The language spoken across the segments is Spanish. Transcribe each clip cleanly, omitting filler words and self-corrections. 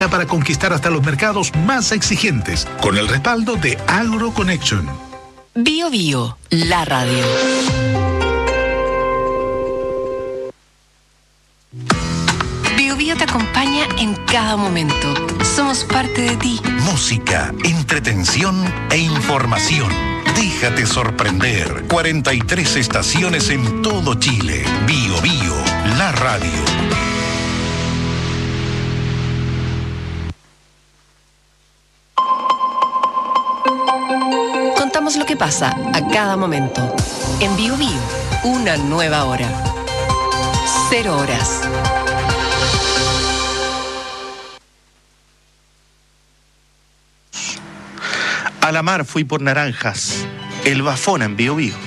para conquistar hasta los mercados más exigentes, con el respaldo de AgroConnection. Bio Bio, la radio. Bio Bio te acompaña en cada momento. Somos parte de ti. Música, entretención e información. Déjate sorprender. 43 estaciones en todo Chile. Bio Bio, la radio. Contamos lo que pasa a cada momento. En Bio Bio, una nueva hora. 0 horas. A la mar fui por naranjas, el Bafona en Bio Bio.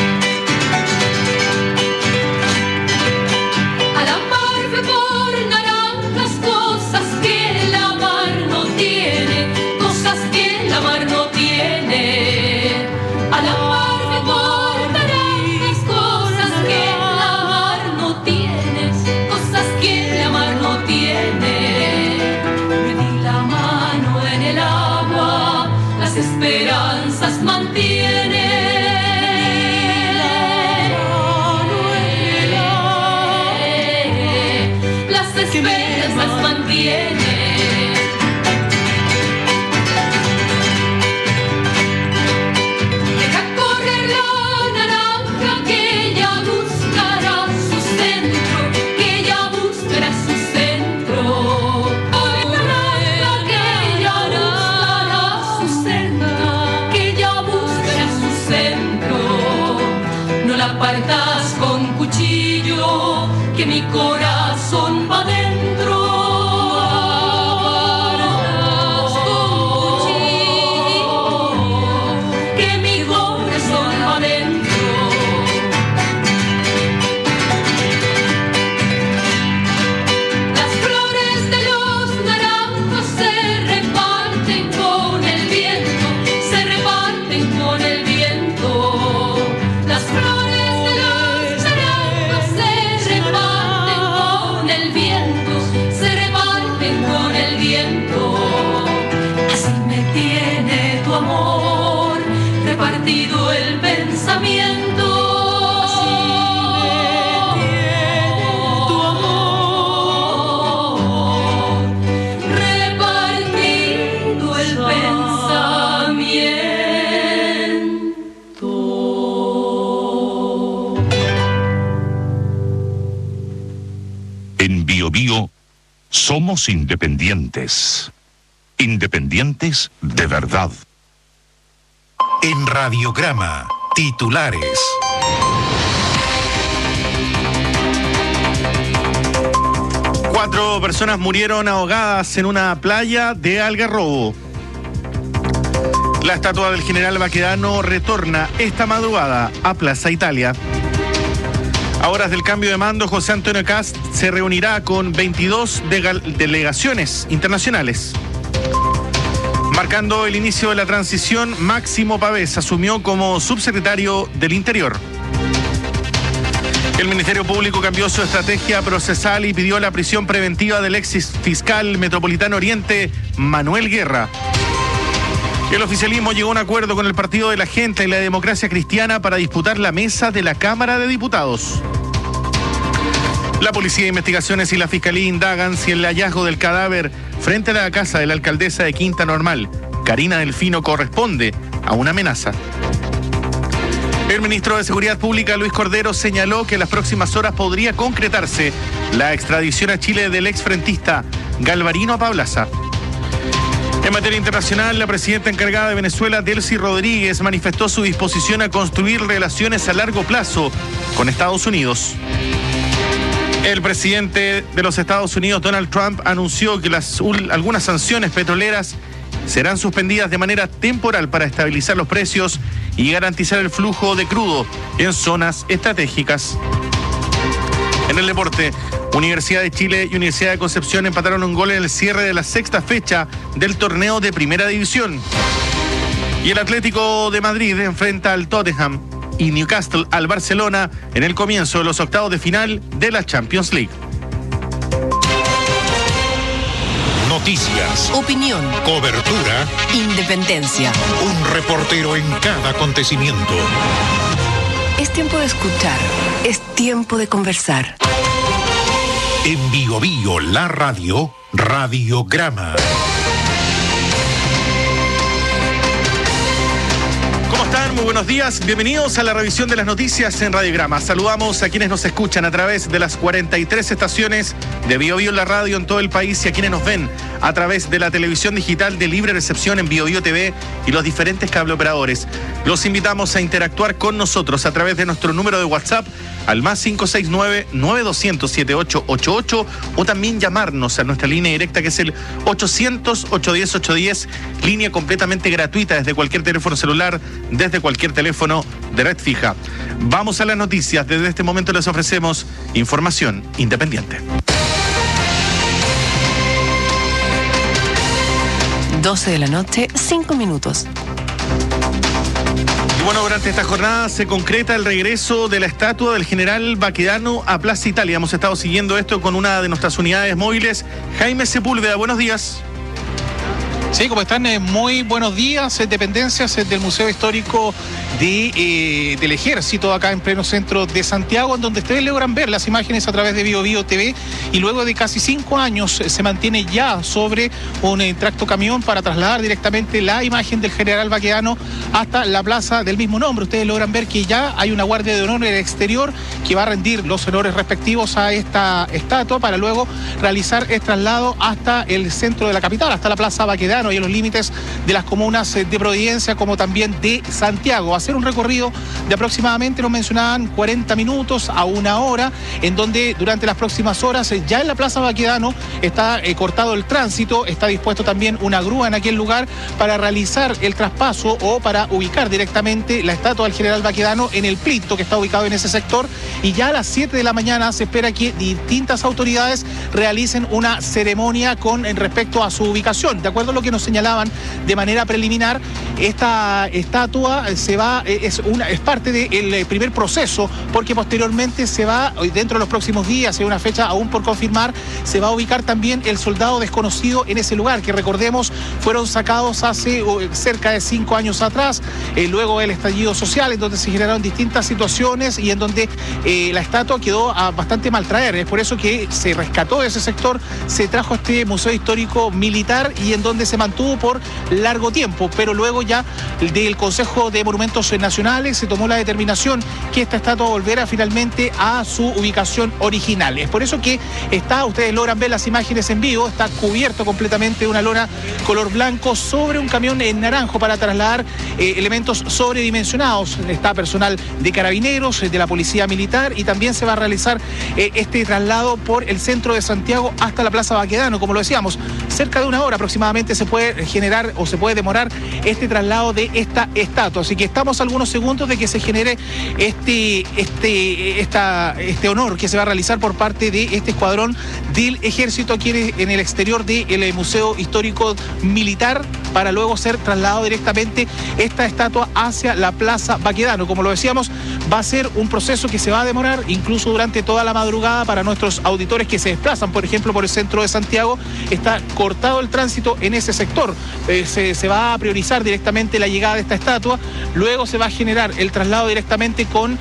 A la mar fui por naranjas, cosas que la mar no tiene, cosas que la mar no tiene. A la mar fui por naranjas, cosas que la mar no tiene, cosas que la mar no tiene. Me di la mano en el agua, las esperanzas mantiene. Las esperanzas mantiene. Deja correr la naranja que ella buscará su centro, que ella buscará su centro. Naranja que ella buscará su centro, que ella buscará su centro. No la partas con cuchillo, que mi corazón va dentro. Que mi corazón va dentro. Las flores de los naranjos se reparten con el viento, se reparten con el viento. Las flores de los naranjos se reparten con el viento, se reparten con el viento. Así me tiene tu amor, repartido el pensamiento. Así me tiene tu amor, repartido el pensamiento. En Bio Bio somos independientes. Independientes de verdad. En Radiograma, titulares. Cuatro personas murieron ahogadas en una playa de Algarrobo. La estatua del general Baquedano retorna esta madrugada a Plaza Italia. A horas del cambio de mando, José Antonio Kast se reunirá con 22 delegaciones internacionales. Marcando el inicio de la transición, Máximo Pavés asumió como subsecretario del Interior. El Ministerio Público cambió su estrategia procesal y pidió la prisión preventiva del ex fiscal metropolitano Oriente, Manuel Guerra. El oficialismo llegó a un acuerdo con el Partido de la Gente y la Democracia Cristiana para disputar la mesa de la Cámara de Diputados. La Policía de Investigaciones y la Fiscalía indagan si el hallazgo del cadáver frente a la casa de la alcaldesa de Quinta Normal, Karina Delfino, corresponde a una amenaza. El ministro de Seguridad Pública, Luis Cordero, señaló que en las próximas horas podría concretarse la extradición a Chile del exfrentista Galvarino Apablaza. En materia internacional, la presidenta encargada de Venezuela, Delcy Rodríguez, manifestó su disposición a construir relaciones a largo plazo con Estados Unidos. El presidente de los Estados Unidos, Donald Trump, anunció que algunas sanciones petroleras serán suspendidas de manera temporal para estabilizar los precios y garantizar el flujo de crudo en zonas estratégicas. En el deporte, Universidad de Chile y Universidad de Concepción empataron un gol en el cierre de la sexta fecha del torneo de Primera División. Y el Atlético de Madrid enfrenta al Tottenham y Newcastle al Barcelona en el comienzo de los octavos de final de la Champions League. Noticias, Opinión. cobertura, Independencia. un reportero en cada acontecimiento. Es tiempo de escuchar. Es tiempo de conversar. En Bio Bio, la radio, Radiograma. ¿Cómo están? Muy buenos días. Bienvenidos a la revisión de las noticias en Radiograma. Saludamos a quienes nos escuchan a través de las 43 estaciones de Bio Bio, la radio en todo el país, y a quienes nos ven a través de la televisión digital de libre recepción en Bio Bio TV y los diferentes cableoperadores. Los invitamos a interactuar con nosotros a través de nuestro número de WhatsApp al más 569-9200-7888 o también llamarnos a nuestra línea directa que es el 800-810-810, línea completamente gratuita desde cualquier teléfono celular, desde cualquier teléfono de red fija. Vamos a las noticias. Desde este momento les ofrecemos información independiente. 12 de la noche, 5 minutos. Y bueno, durante esta jornada se concreta el regreso de la estatua del general Baquedano a Plaza Italia. Hemos estado siguiendo esto con una de nuestras unidades móviles. Jaime Sepúlveda, buenos días. Sí, ¿cómo están? Muy buenos días, dependencias del Museo Histórico del Ejército, acá en pleno centro de Santiago, en donde ustedes logran ver las imágenes a través de Bio Bio TV, y luego de casi 5 años se mantiene ya sobre un tracto camión para trasladar directamente la imagen del general Baquedano hasta la plaza del mismo nombre. Ustedes logran ver que ya hay una guardia de honor en el exterior que va a rendir los honores respectivos a esta estatua para luego realizar el traslado hasta el centro de la capital, hasta la plaza Baquedano y en los límites de las comunas de Providencia como también de Santiago. Hacer un recorrido de aproximadamente, nos mencionaban, 40 minutos a 1 hora, en donde durante las próximas horas ya en la plaza Baquedano está cortado el tránsito, está dispuesto también una grúa en aquel lugar para realizar el traspaso o para ubicar directamente la estatua del general Baquedano en el plinto que está ubicado en ese sector, y ya a las 7 de la mañana se espera que distintas autoridades realicen una ceremonia con respecto a su ubicación. De acuerdo a lo que nos señalaban de manera preliminar, esta estatua es parte del primer proceso, porque posteriormente se va, dentro de los próximos días, hay una fecha aún por confirmar, se va a ubicar también el soldado desconocido en ese lugar, que recordemos fueron sacados hace cerca de 5 años atrás, luego del estallido social, en donde se generaron distintas situaciones y en donde la estatua quedó a bastante mal traer. Es por eso que se rescató de ese sector, se trajo a este Museo Histórico Militar y en donde se mantuvo por largo tiempo, pero luego ya del Consejo de Monumentos Nacionales se tomó la determinación que esta estatua volviera finalmente a su ubicación original. Es por eso que ustedes logran ver las imágenes en vivo, está cubierto completamente de una lona color blanco sobre un camión en naranjo para trasladar elementos sobredimensionados. Está personal de carabineros, de la policía militar, y también se va a realizar este traslado por el centro de Santiago hasta la plaza Baquedano. Como lo decíamos, cerca de 1 hora aproximadamente se puede generar o se puede demorar este traslado de esta estatua. Así que estamos a algunos segundos de que se genere este honor que se va a realizar por parte de este escuadrón del Ejército aquí en el exterior del Museo Histórico Militar, para luego ser trasladado directamente esta estatua hacia la plaza Baquedano. Como lo decíamos, va a ser un proceso que se va a demorar incluso durante toda la madrugada. Para nuestros auditores que se desplazan, por ejemplo, por el centro de Santiago, está cortado el tránsito en ese sector. Se va a priorizar directamente la llegada de esta estatua, luego se va a generar el traslado directamente con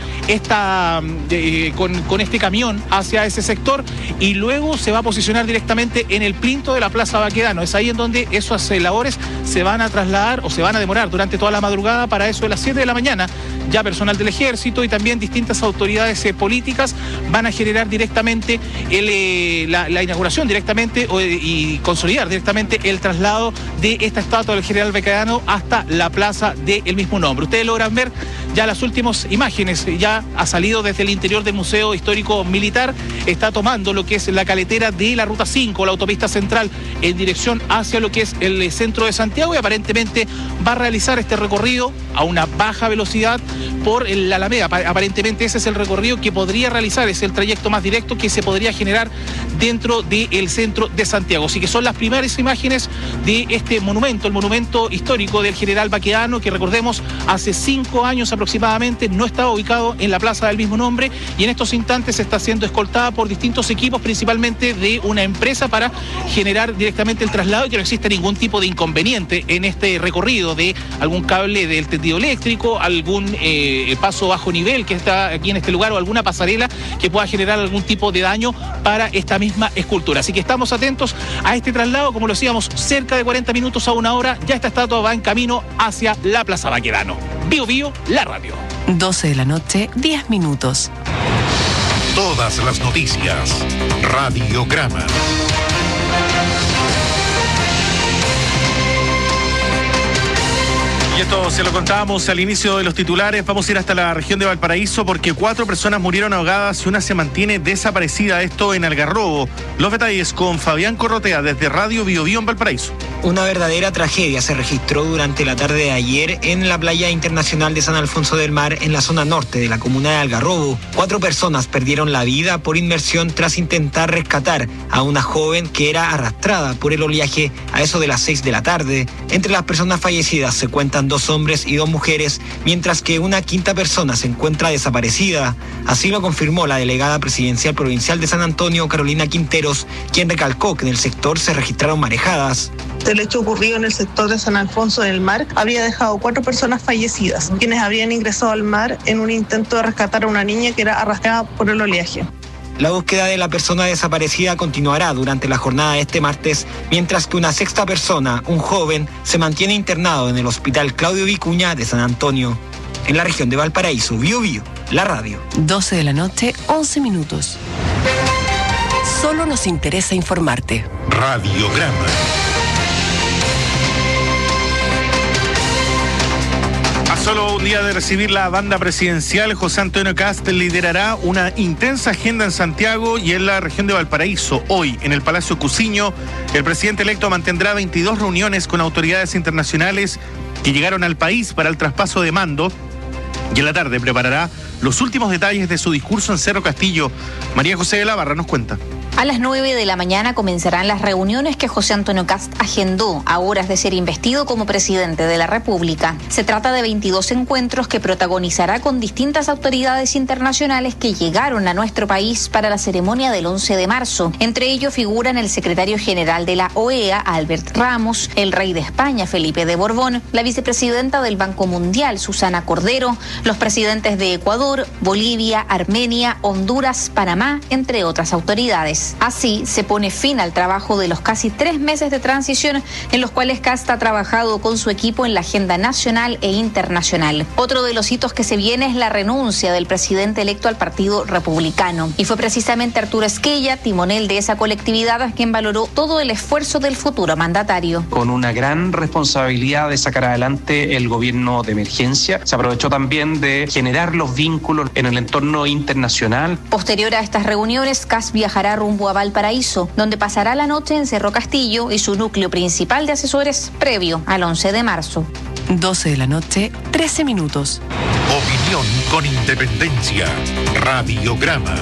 este camión hacia ese sector, y luego se va a posicionar directamente en el plinto de la plaza Baquedano. Es ahí en donde esas labores se van a trasladar o se van a demorar durante toda la madrugada. Para eso de las 7 de la mañana ya personal del Ejército y también distintas autoridades políticas van a generar directamente la inauguración directamente y consolidar directamente el traslado de esta estatua del general Baquedano hasta la plaza del mismo nombre. Ustedes logran ver ya las últimas imágenes, ya ha salido desde el interior del Museo Histórico Militar, está tomando lo que es la caletera de la Ruta 5, la autopista central, en dirección hacia lo que es el centro de Santiago, y aparentemente va a realizar este recorrido a una baja velocidad por la Alameda. Aparentemente ese es el recorrido que podría realizar, es el trayecto más directo que se podría generar dentro del centro de Santiago. Así que son las primeras imágenes de este monumento, el monumento histórico del general Baquedano, que recordemos hace 5 años aproximadamente aproximadamente, no estaba ubicado en la plaza del mismo nombre y en estos instantes está siendo escoltada por distintos equipos, principalmente de una empresa, para generar directamente el traslado y que no exista ningún tipo de inconveniente en este recorrido de algún cable del tendido eléctrico, algún paso bajo nivel que está aquí en este lugar o alguna pasarela que pueda generar algún tipo de daño para esta misma escultura. Así que estamos atentos a este traslado, como lo decíamos, cerca de 40 minutos a una hora, ya esta estatua va en camino hacia la Plaza Baquedano. Bío Bío, la radio. 12 de la noche, 10 minutos. Todas las noticias. Radiograma. Y esto se lo contábamos al inicio de los titulares. Vamos a ir hasta la región de Valparaíso porque 4 personas murieron ahogadas y una se mantiene desaparecida. Esto en Algarrobo. Los detalles con Fabián Corrotea desde Radio Bío Bío en Valparaíso. Una verdadera tragedia se registró durante la tarde de ayer en la playa internacional de San Alfonso del Mar, en la zona norte de la comuna de Algarrobo. 4 personas perdieron la vida por inmersión tras intentar rescatar a una joven que era arrastrada por el oleaje a eso de las 6 de la tarde. Entre las personas fallecidas se cuentan 2 hombres y 2 mujeres, mientras que una 5ª persona se encuentra desaparecida. Así lo confirmó la delegada presidencial provincial de San Antonio, Carolina Quinteros, quien recalcó que en el sector se registraron marejadas. El hecho ocurrido en el sector de San Alfonso del Mar habría dejado 4 personas fallecidas, quienes habrían ingresado al mar en un intento de rescatar a una niña que era arrastrada por el oleaje. La búsqueda de la persona desaparecida continuará durante la jornada de este martes, mientras que una 6ª persona, un joven, se mantiene internado en el Hospital Claudio Vicuña de San Antonio. En la región de Valparaíso, Bío Bío, la radio. 12 de la noche, 11 minutos. Solo nos interesa informarte. Radiograma. Solo un día de recibir la banda presidencial, José Antonio Kast liderará una intensa agenda en Santiago y en la región de Valparaíso. Hoy, en el Palacio Cusiño, el presidente electo mantendrá 22 reuniones con autoridades internacionales que llegaron al país para el traspaso de mando, y en la tarde preparará los últimos detalles de su discurso en Cerro Castillo. María José de la Barra nos cuenta. A las 9 de la mañana comenzarán las reuniones que José Antonio Kast agendó a horas de ser investido como presidente de la República. Se trata de 22 encuentros que protagonizará con distintas autoridades internacionales que llegaron a nuestro país para la ceremonia del 11 de marzo. Entre ellos figuran el secretario general de la OEA, Albert Ramos, el rey de España, Felipe de Borbón, la vicepresidenta del Banco Mundial, Susana Cordero, los presidentes de Ecuador, Bolivia, Armenia, Honduras, Panamá, entre otras autoridades. Así se pone fin al trabajo de los casi 3 meses de transición en los cuales Kast ha trabajado con su equipo en la agenda nacional e internacional. Otro de los hitos que se viene es la renuncia del presidente electo al Partido Republicano. Y fue precisamente Arturo Esquella, timonel de esa colectividad, quien valoró todo el esfuerzo del futuro mandatario. Con una gran responsabilidad de sacar adelante el gobierno de emergencia, se aprovechó también de generar los vínculos en el entorno internacional. Posterior a estas reuniones, Kast viajará rumbo a Valparaíso, donde pasará la noche en Cerro Castillo y su núcleo principal de asesores previo al 11 de marzo. 12 de la noche, 13 minutos. Opinión con independencia. Radiograma.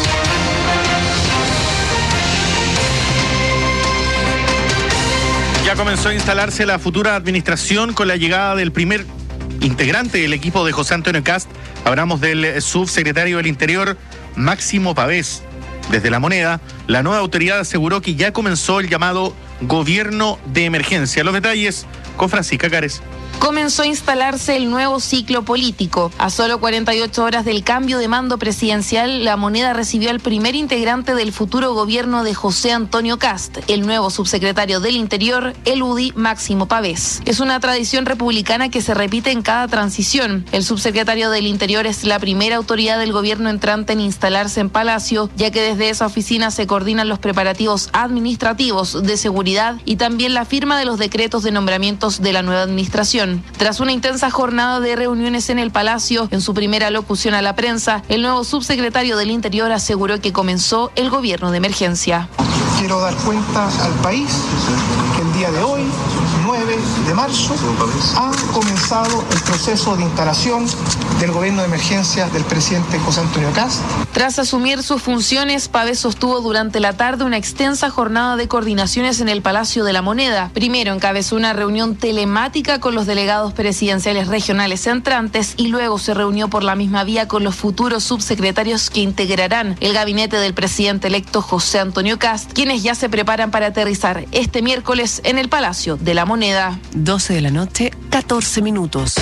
Ya comenzó a instalarse la futura administración con la llegada del primer integrante del equipo de José Antonio Kast. Hablamos del subsecretario del Interior, Máximo Pavés. Desde La Moneda, la nueva autoridad aseguró que ya comenzó el llamado gobierno de emergencia. Los detalles con Francisca Cares. Comenzó a instalarse el nuevo ciclo político. A solo 48 horas del cambio de mando presidencial, La Moneda recibió al primer integrante del futuro gobierno de José Antonio Kast, el nuevo subsecretario del Interior, el UDI Máximo Pavés. Es una tradición republicana que se repite en cada transición. El subsecretario del Interior es la primera autoridad del gobierno entrante en instalarse en Palacio, ya que desde esa oficina se coordinan los preparativos administrativos, de seguridad y también la firma de los decretos de nombramientos de la nueva administración. Tras una intensa jornada de reuniones en el Palacio, en su primera locución a la prensa, el nuevo subsecretario del Interior aseguró que comenzó el gobierno de emergencia. Quiero dar cuenta al país que el día de hoy, 9 de marzo, ha comenzado el proceso de instalación del gobierno de emergencia del presidente José Antonio Kast. Tras asumir sus funciones, Pavés sostuvo durante la tarde una extensa jornada de coordinaciones en el Palacio de la Moneda. Primero encabezó una reunión telemática con los delegados presidenciales regionales entrantes y luego se reunió por la misma vía con los futuros subsecretarios que integrarán el gabinete del presidente electo José Antonio Kast, quienes ya se preparan para aterrizar este miércoles en el Palacio de la Moneda. 12 de la noche, 14 minutos.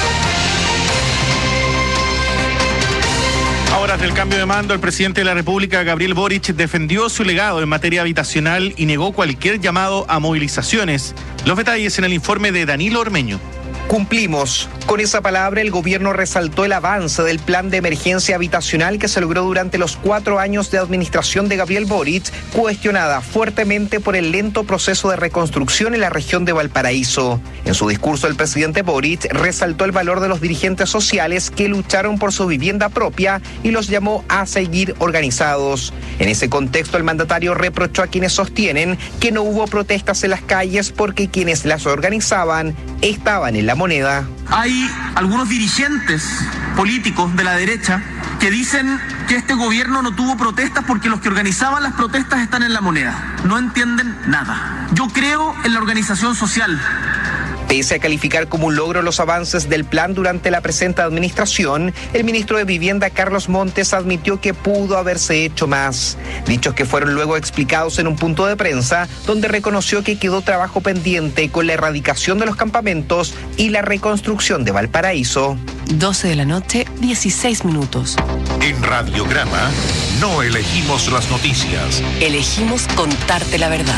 A horas del cambio de mando, el presidente de la República, Gabriel Boric, defendió su legado en materia habitacional y negó cualquier llamado a movilizaciones. Los detalles en el informe de Danilo Ormeño. Cumplimos. Con esa palabra, el gobierno resaltó el avance del plan de emergencia habitacional que se logró durante los 4 años de administración de Gabriel Boric, cuestionada fuertemente por el lento proceso de reconstrucción en la región de Valparaíso. En su discurso, el presidente Boric resaltó el valor de los dirigentes sociales que lucharon por su vivienda propia y los llamó a seguir organizados. En ese contexto, el mandatario reprochó a quienes sostienen que no hubo protestas en las calles porque quienes las organizaban estaban en la moneda. Hay algunos dirigentes políticos de la derecha que dicen que este gobierno no tuvo protestas porque los que organizaban las protestas están en la moneda. No entienden nada. Yo creo en la organización social. Pese a calificar como un logro los avances del plan durante la presente administración, el ministro de Vivienda, Carlos Montes, admitió que pudo haberse hecho más. Dichos que fueron luego explicados en un punto de prensa, donde reconoció que quedó trabajo pendiente con la erradicación de los campamentos y la reconstrucción de Valparaíso. 12 de la noche, 16 minutos. En Radiograma no elegimos las noticias. Elegimos contarte la verdad.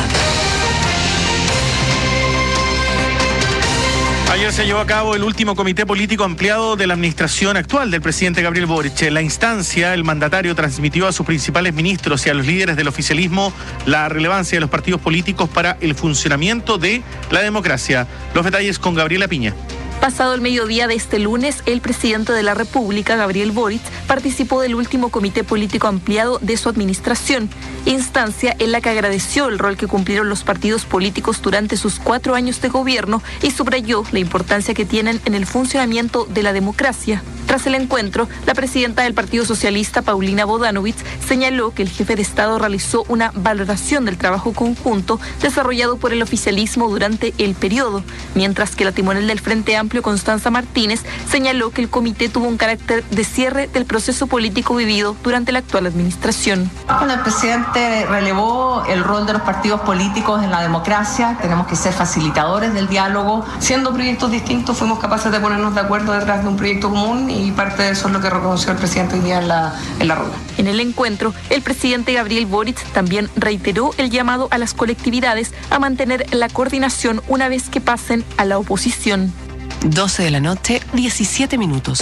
Ayer se llevó a cabo el último comité político ampliado de la administración actual del presidente Gabriel Boric. En la instancia, el mandatario transmitió a sus principales ministros y a los líderes del oficialismo la relevancia de los partidos políticos para el funcionamiento de la democracia. Los detalles con Gabriela Piña. Pasado el mediodía de este lunes, el presidente de la República, Gabriel Boric, participó del último comité político ampliado de su administración, instancia en la que agradeció el rol que cumplieron los partidos políticos durante sus 4 años de gobierno y subrayó la importancia que tienen en el funcionamiento de la democracia. Tras el encuentro, la presidenta del Partido Socialista, Paulina Bodanovich, señaló que el jefe de Estado realizó una valoración del trabajo conjunto desarrollado por el oficialismo durante el periodo, mientras que la timonel del Frente Amplio, Constanza Martínez, señaló que el comité tuvo un carácter de cierre del proceso político vivido durante la actual administración. Bueno, el presidente relevó el rol de los partidos políticos en la democracia. Tenemos que ser facilitadores del diálogo. Siendo proyectos distintos, fuimos capaces de ponernos de acuerdo detrás de un proyecto común y parte de eso es lo que reconoció el presidente hoy día en la rueda. En el encuentro, el presidente Gabriel Boric también reiteró el llamado a las colectividades a mantener la coordinación una vez que pasen a la oposición. 12 de la noche, 17 minutos.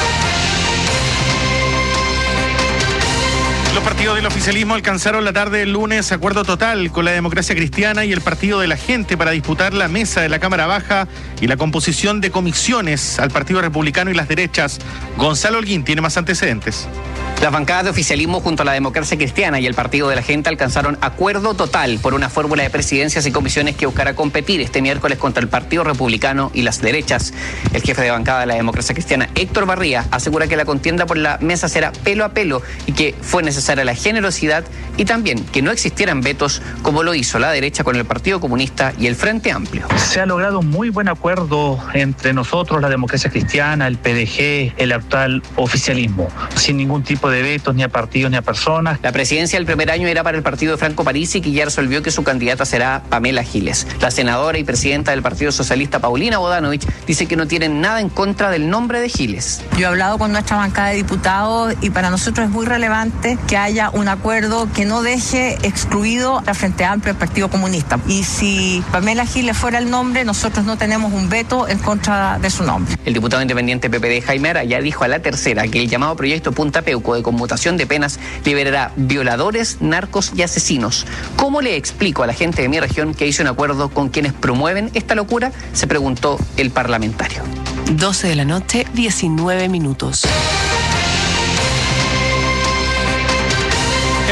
Los partidos del oficialismo alcanzaron la tarde del lunes acuerdo total con la Democracia Cristiana y el Partido de la Gente para disputar la mesa de la Cámara Baja y la composición de comisiones al Partido Republicano y las derechas. Gonzalo Holguín tiene más antecedentes. Las bancadas de oficialismo junto a la Democracia Cristiana y el Partido de la Gente alcanzaron acuerdo total por una fórmula de presidencias y comisiones que buscará competir este miércoles contra el Partido Republicano y las derechas. El jefe de bancada de la Democracia Cristiana, Héctor Barría, asegura que la contienda por la mesa será pelo a pelo y que fue necesaria la generosidad y también que no existieran vetos como lo hizo la derecha con el Partido Comunista y el Frente Amplio. Se ha logrado un muy buen acuerdo entre nosotros, la Democracia Cristiana, el PDG, el actual oficialismo, sin ningún tipo de vetos ni a partidos ni a personas. La presidencia del primer año era para el partido de Franco Parisi, que ya resolvió que su candidata será Pamela Giles. La senadora y presidenta del Partido Socialista, Paulina Bodanovich, dice que no tienen nada en contra del nombre de Giles. Yo he hablado con nuestra bancada de diputados y para nosotros es muy relevante que haya un acuerdo que no deje excluido al Frente Amplio y al Partido Comunista. Y si Pamela Giles fuera el nombre, nosotros no tenemos un veto en contra de su nombre. El diputado independiente PPD, Jaime Ara, ya dijo a La Tercera que el llamado proyecto Punta Peuco de conmutación de penas liberará violadores, narcos y asesinos. ¿Cómo le explico a la gente de mi región que hizo un acuerdo con quienes promueven esta locura?, se preguntó el parlamentario. 12 de la noche, 19 minutos. En medio de la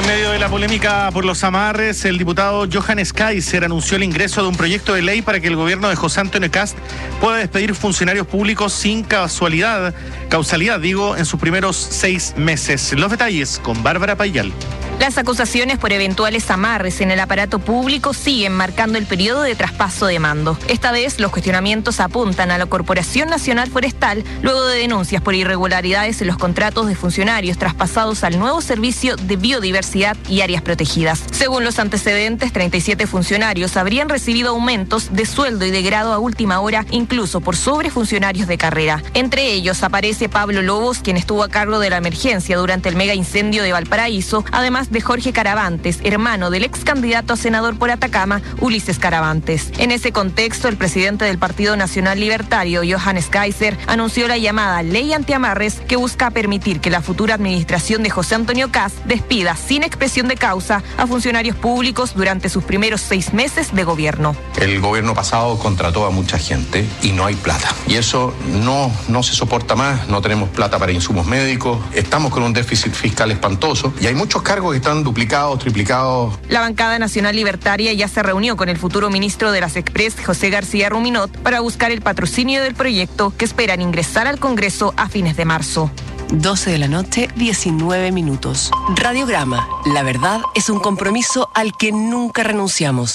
la polémica por los amarres, el diputado Johannes Kaiser anunció el ingreso de un proyecto de ley para que el gobierno de José Antonio Kast pueda despedir funcionarios públicos sin causalidad, en sus primeros 6 meses. Los detalles con Bárbara Payal. Las acusaciones por eventuales amarres en el aparato público siguen marcando el periodo de traspaso de mando. Esta vez los cuestionamientos apuntan a la Corporación Nacional Forestal luego de denuncias por irregularidades en los contratos de funcionarios traspasados al nuevo Servicio de Biodiversidad y Áreas Protegidas. Según los antecedentes, 37 funcionarios habrían recibido aumentos de sueldo y de grado a última hora, incluso por sobre funcionarios de carrera. Entre ellos aparece Pablo Lobos, quien estuvo a cargo de la emergencia durante el mega incendio de Valparaíso, además de Jorge Caravantes, hermano del ex candidato a senador por Atacama, Ulises Caravantes. En ese contexto, el presidente del Partido Nacional Libertario, Johannes Kaiser, anunció la llamada Ley Antiamarres, que busca permitir que la futura administración de José Antonio Kast despida sin expresión de causa a funcionarios públicos durante sus primeros 6 meses de gobierno. El gobierno pasado contrató a mucha gente y no hay plata. Y eso no se soporta más, no tenemos plata para insumos médicos, estamos con un déficit fiscal espantoso y hay muchos cargos que están duplicados, triplicados. La bancada nacional libertaria ya se reunió con el futuro ministro de las Express, José García Ruminot, para buscar el patrocinio del proyecto que esperan ingresar al Congreso a fines de marzo. 12 de la noche, 19 minutos. Radiograma. La verdad es un compromiso al que nunca renunciamos.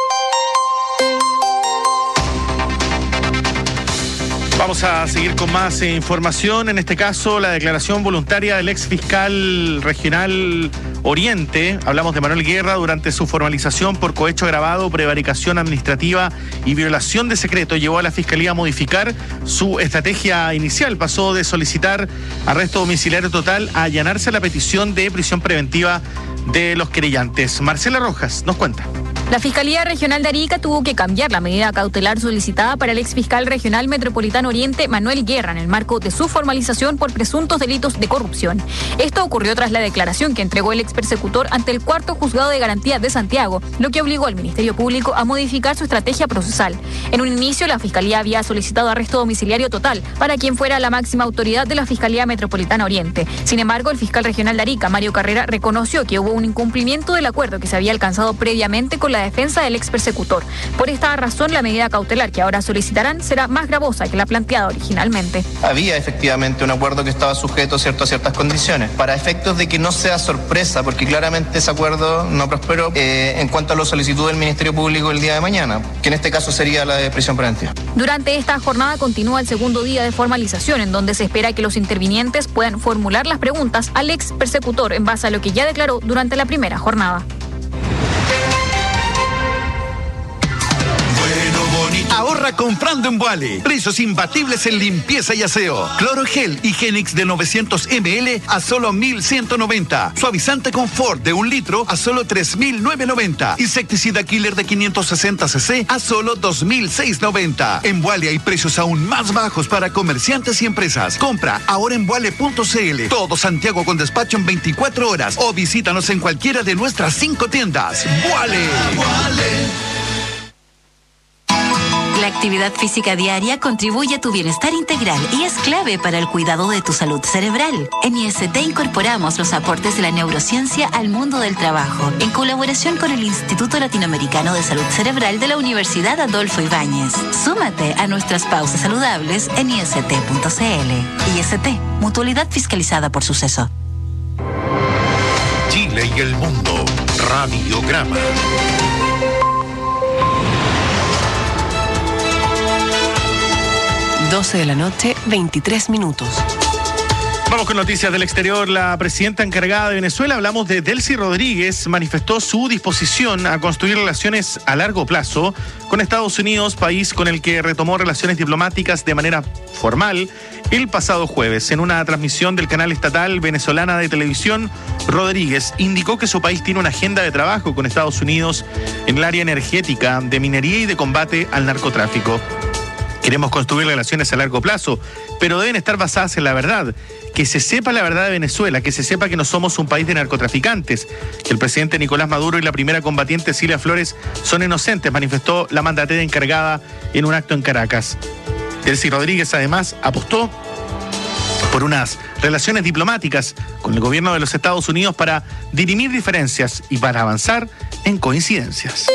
Vamos a seguir con más información. En este caso, la declaración voluntaria del ex fiscal regional Oriente. Hablamos de Manuel Guerra durante su formalización por cohecho agravado, prevaricación administrativa y violación de secreto. Llevó a la Fiscalía a modificar su estrategia inicial. Pasó de solicitar arresto domiciliario total a allanarse a la petición de prisión preventiva de los querellantes. Marcela Rojas nos cuenta. La Fiscalía Regional de Arica tuvo que cambiar la medida cautelar solicitada para el exfiscal regional metropolitano Oriente, Manuel Guerra, en el marco de su formalización por presuntos delitos de corrupción. Esto ocurrió tras la declaración que entregó el expersecutor ante el 4º Juzgado de Garantía de Santiago, lo que obligó al Ministerio Público a modificar su estrategia procesal. En un inicio, la Fiscalía había solicitado arresto domiciliario total para quien fuera la máxima autoridad de la Fiscalía Metropolitana Oriente. Sin embargo, el fiscal regional de Arica, Mario Carrera, reconoció que hubo un incumplimiento del acuerdo que se había alcanzado previamente con la defensa del expersecutor. Por esta razón, la medida cautelar que ahora solicitarán será más gravosa que la planteada originalmente. Había efectivamente un acuerdo que estaba sujeto a ciertas condiciones, para efectos de que no sea sorpresa, porque claramente ese acuerdo no prosperó en cuanto a la solicitud del Ministerio Público el día de mañana, que en este caso sería la de prisión preventiva. Durante esta jornada continúa el segundo día de formalización, en donde se espera que los intervinientes puedan formular las preguntas al expersecutor en base a lo que ya declaró durante la primera jornada. Ahorra comprando en Vuale. Precios imbatibles en limpieza y aseo. Clorogel Higienix de 900 ml a solo 1.190. Suavizante Confort de 1 litro a solo 3.990. Insecticida Killer de 560 cc a solo 2.690. En Vuale hay precios aún más bajos para comerciantes y empresas. Compra ahora en vuale.cl. Todo Santiago con despacho en 24 horas o visítanos en cualquiera de nuestras 5 tiendas. Vuale. La actividad física diaria contribuye a tu bienestar integral y es clave para el cuidado de tu salud cerebral. En IST incorporamos los aportes de la neurociencia al mundo del trabajo, en colaboración con el Instituto Latinoamericano de Salud Cerebral de la Universidad Adolfo Ibáñez. Súmate a nuestras pausas saludables en ist.cl. IST, mutualidad fiscalizada por Suceso. Chile y el mundo. Radiograma. 12 de la noche, 23 minutos. Vamos con noticias del exterior. La presidenta encargada de Venezuela, hablamos de Delcy Rodríguez, manifestó su disposición a construir relaciones a largo plazo con Estados Unidos, país con el que retomó relaciones diplomáticas de manera formal el pasado jueves. En una transmisión del canal estatal venezolana de televisión, Rodríguez indicó que su país tiene una agenda de trabajo con Estados Unidos en el área energética, de minería y de combate al narcotráfico. Queremos construir relaciones a largo plazo, pero deben estar basadas en la verdad. Que se sepa la verdad de Venezuela, que se sepa que no somos un país de narcotraficantes, que el presidente Nicolás Maduro y la primera combatiente Cilia Flores son inocentes, manifestó la mandataria encargada en un acto en Caracas. Delcy Rodríguez además apostó por unas relaciones diplomáticas con el gobierno de los Estados Unidos para dirimir diferencias y para avanzar en coincidencias.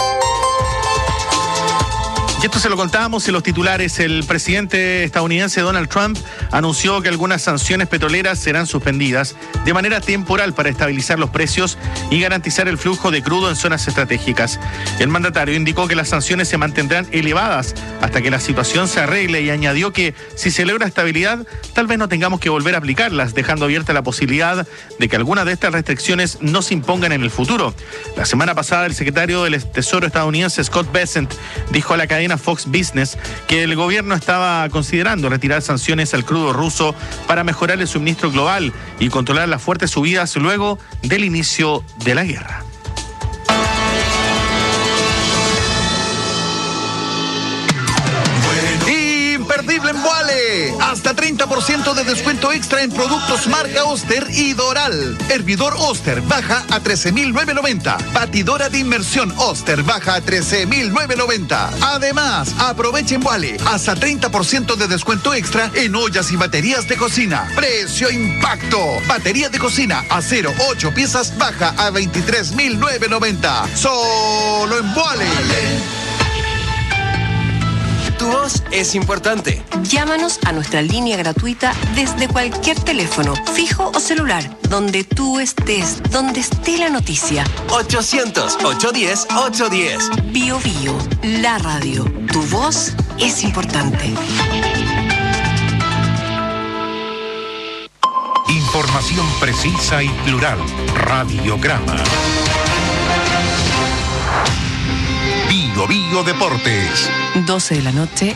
Y esto se lo contábamos en los titulares. El presidente estadounidense Donald Trump anunció que algunas sanciones petroleras serán suspendidas de manera temporal para estabilizar los precios y garantizar el flujo de crudo en zonas estratégicas. El mandatario indicó que las sanciones se mantendrán elevadas hasta que la situación se arregle y añadió que si se logra estabilidad, tal vez no tengamos que volver a aplicarlas, dejando abierta la posibilidad de que algunas de estas restricciones no se impongan en el futuro. La semana pasada, el secretario del Tesoro estadounidense Scott Bessent dijo a la cadena Fox Business que el gobierno estaba considerando retirar sanciones al crudo ruso para mejorar el suministro global y controlar las fuertes subidas luego del inicio de la guerra. Imperdible en Vuale. Hasta 30% de descuento extra en productos marca Oster y Doral. Hervidor Oster baja a 13.990. Batidora de inmersión Oster baja a 13.990. Además, aprovechen Vuale. Hasta 30% de descuento extra en ollas y baterías de cocina. Precio impacto. Batería de cocina acero 8 piezas baja a 23.990. Solo en Vuale. Tu voz es importante. Llámanos a nuestra línea gratuita desde cualquier teléfono, fijo o celular, donde tú estés, donde esté la noticia. 800-810-810. Bio Bio, la radio. Tu voz es importante. Información precisa y plural. Radiograma. Bio Bio Deportes. 12 de la noche,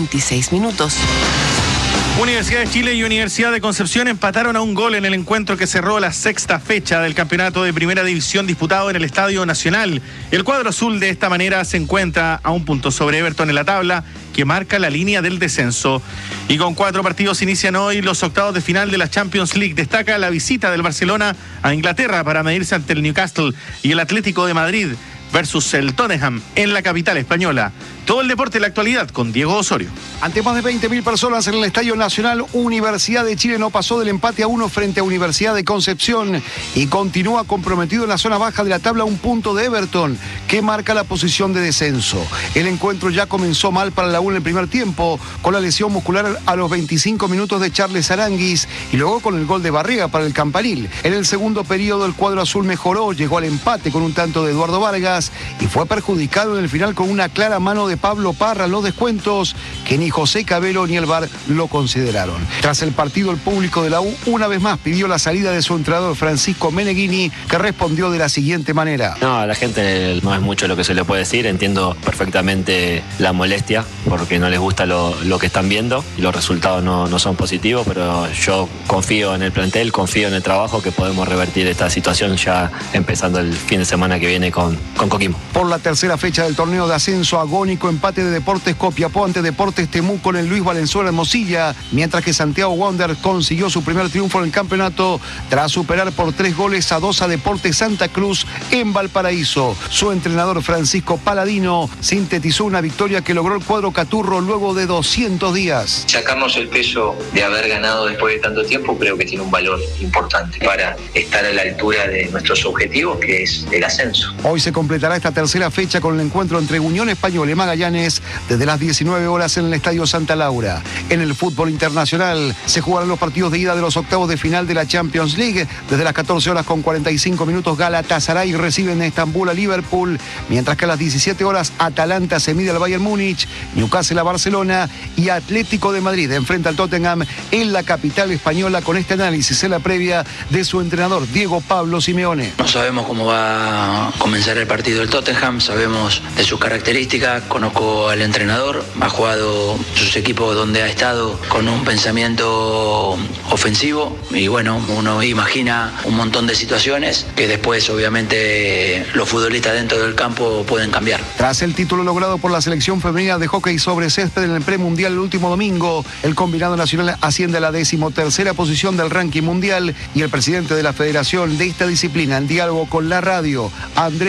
26 minutos. Universidad de Chile y Universidad de Concepción empataron a un gol en el encuentro que cerró la sexta fecha del campeonato de Primera División disputado en el Estadio Nacional. El cuadro azul de esta manera se encuentra a un punto sobre Everton en la tabla, que marca la línea del descenso. Y con 4 partidos inician hoy los octavos de final de la Champions League. Destaca la visita del Barcelona a Inglaterra para medirse ante el Newcastle y el Atlético de Madrid versus el Tottenham en la capital española. Todo el deporte de la actualidad con Diego Osorio. Ante más de 20.000 personas en el Estadio Nacional, Universidad de Chile no pasó del empate a 1 frente a Universidad de Concepción y continúa comprometido en la zona baja de la tabla, un punto de Everton, que marca la posición de descenso. El encuentro ya comenzó mal para la U en el primer tiempo, con la lesión muscular a los 25 minutos de Charles Aranguis y luego con el gol de Barriga para el Campanil. En el segundo periodo el cuadro azul mejoró, llegó al empate con un tanto de Eduardo Vargas y fue perjudicado en el final con una clara mano de Pablo Parra en los descuentos que ni José Cabello ni el VAR lo consideraron. Tras el partido, el público de la U una vez más pidió la salida de su entrenador Francisco Meneghini, que respondió de la siguiente manera. No, a la gente no es mucho lo que se le puede decir, entiendo perfectamente la molestia porque no les gusta lo que están viendo y los resultados no son positivos, pero yo confío en el plantel, confío en el trabajo que podemos revertir esta situación ya empezando el fin de semana que viene con Coquimbo. Por la tercera fecha del torneo de ascenso, agónico empate de Deportes Copiapó ante Deportes Temuco en el Luis Valenzuela Hermosilla, mientras que Santiago Wanderers consiguió su primer triunfo en el campeonato tras superar por 3-2 a Deportes Santa Cruz en Valparaíso. Su entrenador Francisco Paladino sintetizó una victoria que logró el cuadro caturro luego de 200 días. Sacarnos el peso de haber ganado después de tanto tiempo creo que tiene un valor importante para estar a la altura de nuestros objetivos, que es el ascenso. Hoy se completará esta tercera fecha con el encuentro entre Unión Española y Magallanes desde las 19 horas en el Estadio Santa Laura. En el fútbol internacional se jugarán los partidos de ida de los octavos de final de la Champions League. Desde las 14 horas con 45 minutos Galatasaray recibe en Estambul a Liverpool, mientras que a las 17 horas Atalanta se mide al Bayern Múnich, Newcastle a Barcelona y Atlético de Madrid enfrenta al Tottenham en la capital española, con este análisis en la previa de su entrenador Diego Pablo Simeone. No sabemos cómo va a comenzar el partido del Tottenham, sabemos de sus características, conozco al entrenador, ha jugado sus equipos donde ha estado con un pensamiento ofensivo y bueno, uno imagina un montón de situaciones que después obviamente los futbolistas dentro del campo pueden cambiar. Tras el título logrado por la selección femenina de hockey sobre césped en el premundial el último domingo, el combinado nacional asciende a la 13ª posición del ranking mundial y el presidente de la federación de esta disciplina, en diálogo con la radio, Andrés De Witt,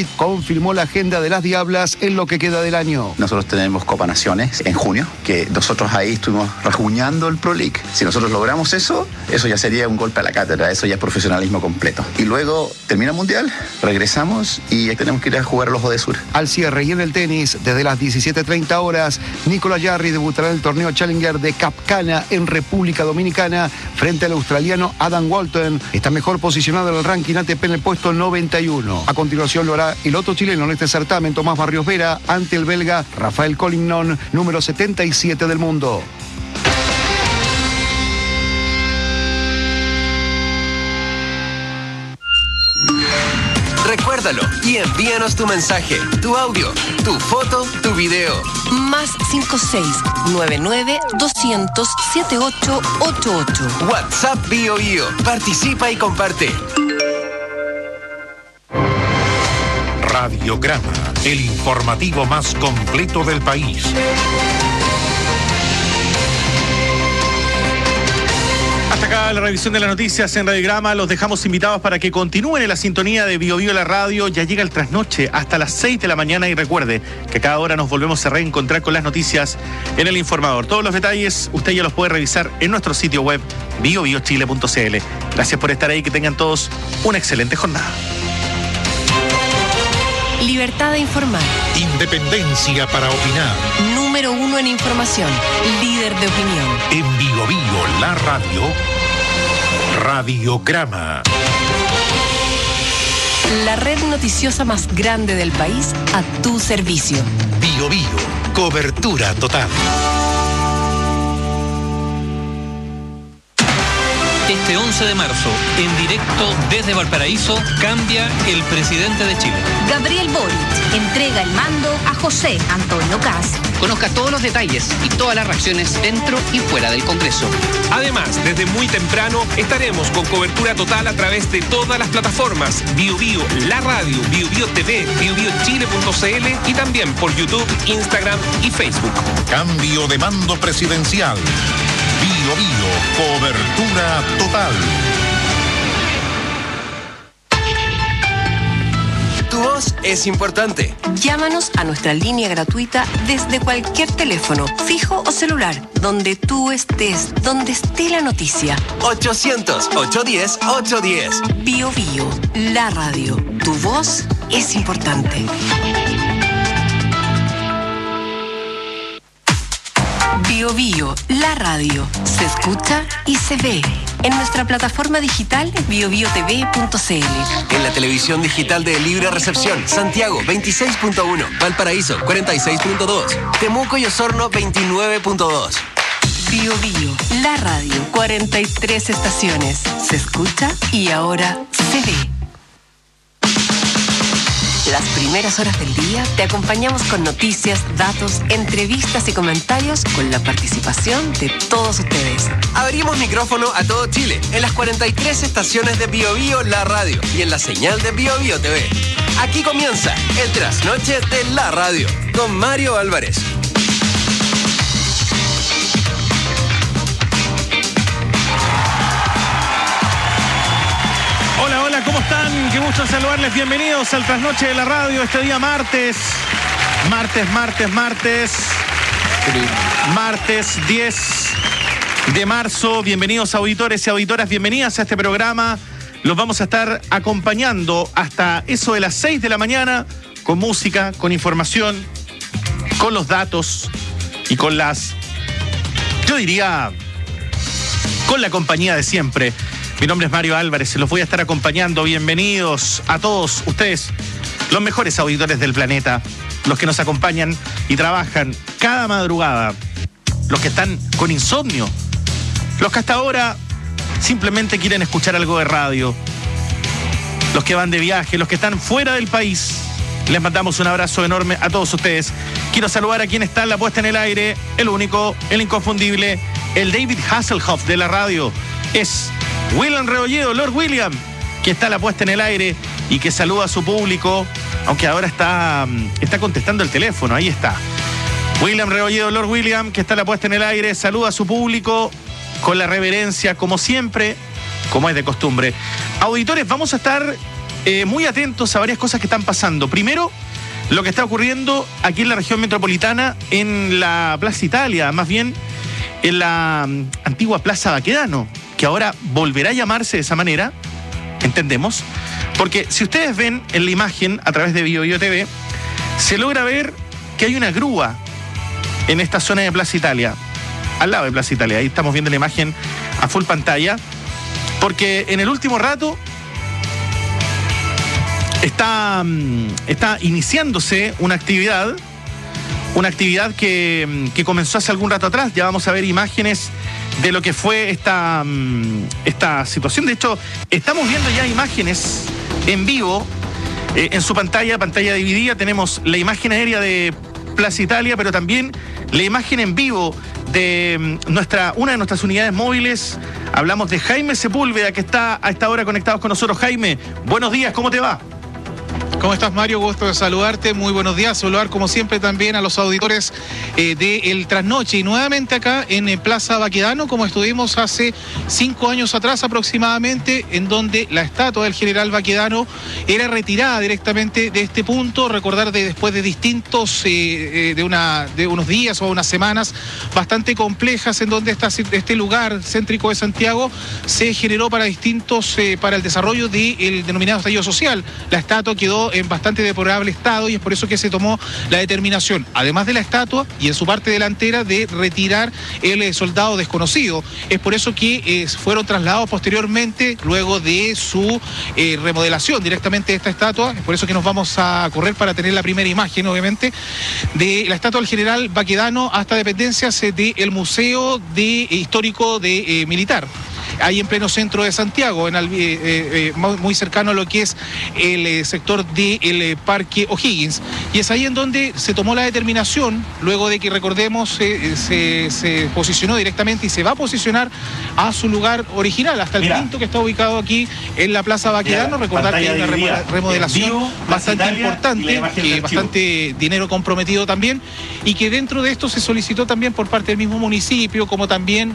confirmó la agenda de las Diablas en lo que queda del año. Nosotros tenemos Copa Naciones en junio, que nosotros ahí estuvimos rasguñando el Pro League. Si nosotros logramos eso ya sería un golpe a la cátedra, eso ya es profesionalismo completo. Y luego termina el Mundial, regresamos y tenemos que ir a jugar a los Odesur. Al cierre y en el tenis, desde las 17:30 horas, Nicolás Jarry debutará en el torneo Challenger de Cap Cana en República Dominicana frente al australiano Adam Walton. Está mejor posicionado en el ranking ATP en el puesto 91. A continuación lo hará el otro chileno en este certamen, Tomás Barrios Vera, ante el belga Rafael Collignon, número 77 del mundo. Recuérdalo y envíanos tu mensaje, tu audio, tu foto, tu video. Más 56-99-200-7888. WhatsApp Bio Bio. Participa y comparte. Radiograma, el informativo más completo del país. Hasta acá la revisión de las noticias en Radiograma. Los dejamos invitados para que continúen en la sintonía de Bio Bio la radio. Ya llega el trasnoche hasta las 6 de la mañana y recuerde que a cada hora nos volvemos a reencontrar con las noticias en El Informador. Todos los detalles usted ya los puede revisar en nuestro sitio web biobiochile.cl. Gracias por estar ahí, que tengan todos una excelente jornada. Libertad de informar. Independencia para opinar. Número 1 en información. Líder de opinión. En Bio Bio la radio. Radiograma. La red noticiosa más grande del país a tu servicio. Bio Bio. Cobertura total. Este 11 de marzo, en directo desde Valparaíso, cambia el presidente de Chile. Gabriel Boric entrega el mando a José Antonio Kast. Conozca todos los detalles y todas las reacciones dentro y fuera del Congreso. Además, desde muy temprano estaremos con cobertura total a través de todas las plataformas: Bio Bio, la radio, Bio Bio TV, biobiochile.cl y también por YouTube, Instagram y Facebook. Cambio de mando presidencial. Bio Bio, cobertura total. Tu voz es importante. Llámanos a nuestra línea gratuita desde cualquier teléfono, fijo o celular, donde tú estés, donde esté la noticia. 800-810-810. Bio Bio, la radio. Tu voz es importante. Bio Bio, la radio. Se escucha y se ve. En nuestra plataforma digital biobiotv.cl. En la televisión digital de Libre Recepción, Santiago 26.1, Valparaíso 46.2, Temuco y Osorno 29.2. Bio Bio, la radio, 43 estaciones. Se escucha y ahora se ve. Las primeras horas del día te acompañamos con noticias, datos, entrevistas y comentarios con la participación de todos ustedes. Abrimos micrófono a todo Chile en las 43 estaciones de Bio Bio la radio y en la señal de Bio Bio TV. Aquí comienza el trasnoche de la radio con Mario Álvarez. Hola, ¿cómo están? Qué gusto saludarles. Bienvenidos al trasnoche de la radio este día martes 10 de marzo. Bienvenidos auditores y auditoras, bienvenidas a este programa. Los vamos a estar acompañando hasta eso de las 6 de la mañana con música, con información, con los datos y con las, yo diría, con la compañía de siempre. Mi nombre es Mario Álvarez, se los voy a estar acompañando. Bienvenidos a todos ustedes, los mejores auditores del planeta, los que nos acompañan y trabajan cada madrugada, los que están con insomnio, los que hasta ahora simplemente quieren escuchar algo de radio, los que van de viaje, los que están fuera del país. Les mandamos un abrazo enorme a todos ustedes. Quiero saludar a quien está en la puesta en el aire, el único, el inconfundible, el David Hasselhoff de la radio. Es William Rebolledo, Lord William, que está a la puesta en el aire y que saluda a su público, aunque ahora está contestando el teléfono. Ahí está William Rebolledo, Lord William, que está a la puesta en el aire, saluda a su público con la reverencia, como siempre, como es de costumbre. Auditores, vamos a estar muy atentos a varias cosas que están pasando. Primero, lo que está ocurriendo aquí en la región metropolitana, en la Plaza Italia, más bien en la antigua Plaza Baquedano, que ahora volverá a llamarse de esa manera, entendemos, porque si ustedes ven en la imagen a través de BioBio TV, se logra ver que hay una grúa en esta zona de Plaza Italia, al lado de Plaza Italia. Ahí estamos viendo la imagen a full pantalla, porque en el último rato está iniciándose una actividad que comenzó hace algún rato atrás. Ya vamos a ver imágenes de lo que fue esta situación. De hecho, estamos viendo ya imágenes en vivo en su pantalla dividida. Tenemos la imagen aérea de Plaza Italia, pero también la imagen en vivo de una de nuestras unidades móviles. Hablamos de Jaime Sepúlveda, que está a esta hora conectados con nosotros. Jaime, buenos días, ¿cómo te va? ¿Cómo estás, Mario? Gusto de saludarte. Muy buenos días. Saludar, como siempre, también a los auditores de El Trasnoche. Y nuevamente acá en Plaza Baquedano, como estuvimos hace 5 años atrás aproximadamente, en donde la estatua del general Baquedano era retirada directamente de este punto. Recordar después de distintos, de unos días o unas semanas bastante complejas, en donde este lugar céntrico de Santiago se generó para el desarrollo del denominado estallido social. La estatua quedó en bastante deplorable estado y es por eso que se tomó la determinación, además de la estatua y en su parte delantera, de retirar el soldado desconocido. Es por eso que fueron trasladados posteriormente, luego de su remodelación directamente de esta estatua. Es por eso que nos vamos a correr para tener la primera imagen, obviamente, de la estatua del general Baquedano hasta dependencias del Museo Histórico Militar, ahí en pleno centro de Santiago, muy cercano a lo que es el sector del Parque O'Higgins. Y es ahí en donde se tomó la determinación, luego de que, recordemos, se posicionó directamente y se va a posicionar a su lugar original, hasta el quinto que está ubicado aquí en la Plaza Baquedano. Recordar que hay una remodelación bastante importante, bastante dinero comprometido también, y que dentro de esto se solicitó también por parte del mismo municipio, como también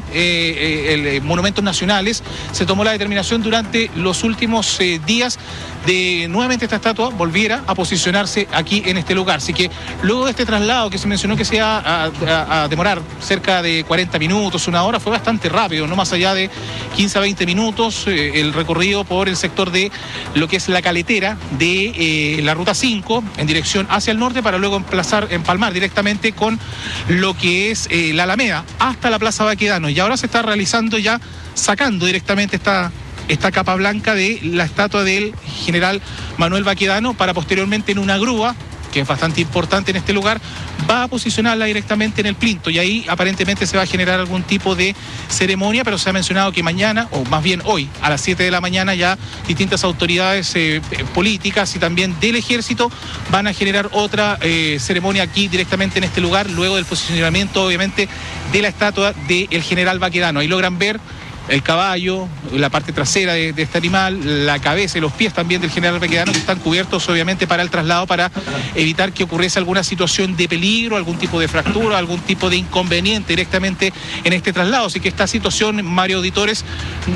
el Monumentos Nacionales. Se tomó la determinación durante los últimos días de nuevamente esta estatua volviera a posicionarse aquí en este lugar. Así que luego de este traslado que se mencionó que se iba a demorar cerca de 40 minutos, una hora, fue bastante rápido, no más allá de 15 a 20 minutos el recorrido por el sector de lo que es la caletera de la Ruta 5 en dirección hacia el norte, para luego empalmar directamente con lo que es la Alameda hasta la Plaza Baquedano. Y ahora se está realizando ya, sacando directamente esta capa blanca de la estatua del general Manuel Baquedano, para posteriormente en una grúa, que es bastante importante en este lugar, va a posicionarla directamente en el plinto, y ahí aparentemente se va a generar algún tipo de ceremonia, pero se ha mencionado que mañana, o más bien hoy, a las 7 de la mañana, ya distintas autoridades políticas y también del ejército van a generar otra ceremonia aquí directamente en este lugar, luego del posicionamiento, obviamente, de la estatua del general Baquedano. Ahí logran ver el caballo, la parte trasera de este animal, la cabeza y los pies también del general Baquedano, que están cubiertos obviamente para el traslado, para evitar que ocurriese alguna situación de peligro, algún tipo de fractura, algún tipo de inconveniente directamente en este traslado. Así que esta situación, Mario, auditores,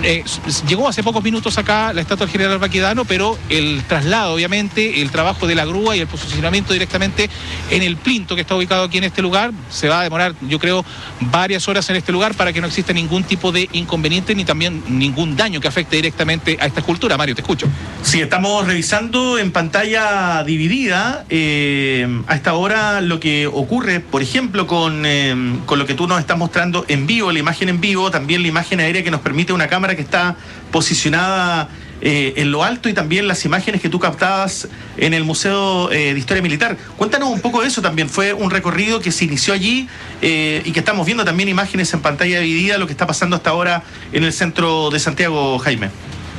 llegó hace pocos minutos acá la estatua del general Baquedano, pero el traslado, obviamente, el trabajo de la grúa y el posicionamiento directamente en el plinto que está ubicado aquí en este lugar, se va a demorar, yo creo, varias horas en este lugar, para que no exista ningún tipo de inconveniente ni también ningún daño que afecte directamente a esta escultura. Mario, te escucho. Sí, estamos revisando en pantalla dividida a esta hora lo que ocurre, por ejemplo, con lo que tú nos estás mostrando en vivo, la imagen en vivo, también la imagen aérea que nos permite una cámara que está posicionada en lo alto, y también las imágenes que tú captabas en el Museo de Historia Militar. Cuéntanos un poco de eso también. Fue un recorrido que se inició allí y que estamos viendo también imágenes en pantalla dividida, lo que está pasando hasta ahora en el centro de Santiago, Jaime.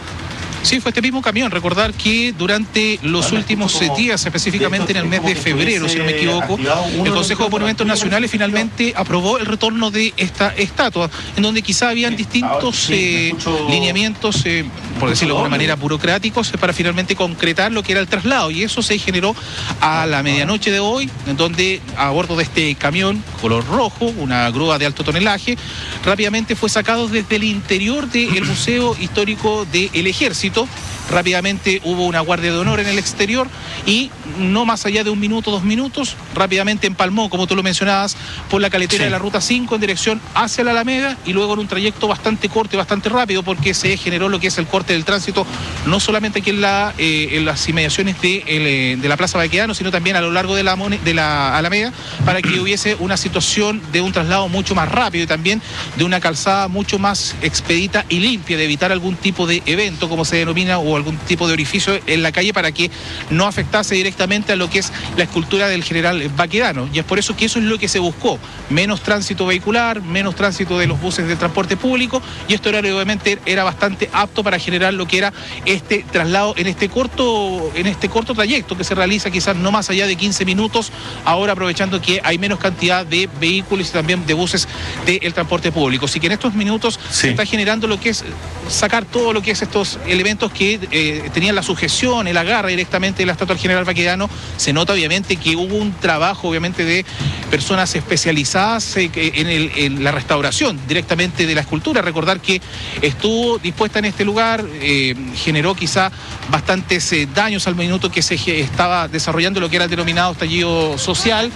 Sí, fue este mismo camión. Recordar que durante los últimos días, específicamente en el mes de febrero, si no me equivoco, el Consejo de Monumentos Nacionales finalmente aprobó el retorno de esta estatua, en donde quizá habían distintos lineamientos, por decirlo de alguna manera, burocráticos, para finalmente concretar lo que era el traslado. Y eso se generó a la medianoche de hoy, en donde a bordo de este camión color rojo, una grúa de alto tonelaje, rápidamente fue sacado desde el interior del Museo Histórico del Ejército, rápidamente hubo una guardia de honor en el exterior y no más allá de 1 minuto, 2 minutos, rápidamente empalmó, como tú lo mencionabas, por la caletera de la Ruta 5 en dirección hacia la Alameda y luego en un trayecto bastante corto y bastante rápido porque se generó lo que es el corte del tránsito, no solamente aquí en las inmediaciones de la Plaza Baquedano, sino también a lo largo de la Alameda, para que hubiese una situación de un traslado mucho más rápido y también de una calzada mucho más expedita y limpia, de evitar algún tipo de evento, como se denomina, o algún tipo de orificio en la calle para que no afectase directamente a lo que es la escultura del general Baquedano. Y es por eso que eso es lo que se buscó: menos tránsito vehicular, menos tránsito de los buses de transporte público, y esto era, obviamente era bastante apto para generar lo que era este traslado en este corto trayecto que se realiza quizás no más allá de 15 minutos, ahora aprovechando que hay menos cantidad de vehículos y también de buses del transporte público. Así que en estos minutos se está generando lo que es sacar todo lo que es estos elementos que tenían la sujeción, el agarre directamente de la estatua del general Baquedano. Se nota obviamente que hubo un trabajo obviamente de personas especializadas en la restauración directamente de la escultura. Recordar que estuvo dispuesta en este lugar, generó quizá bastantes daños al minuto que se estaba desarrollando lo que era el denominado estallido social,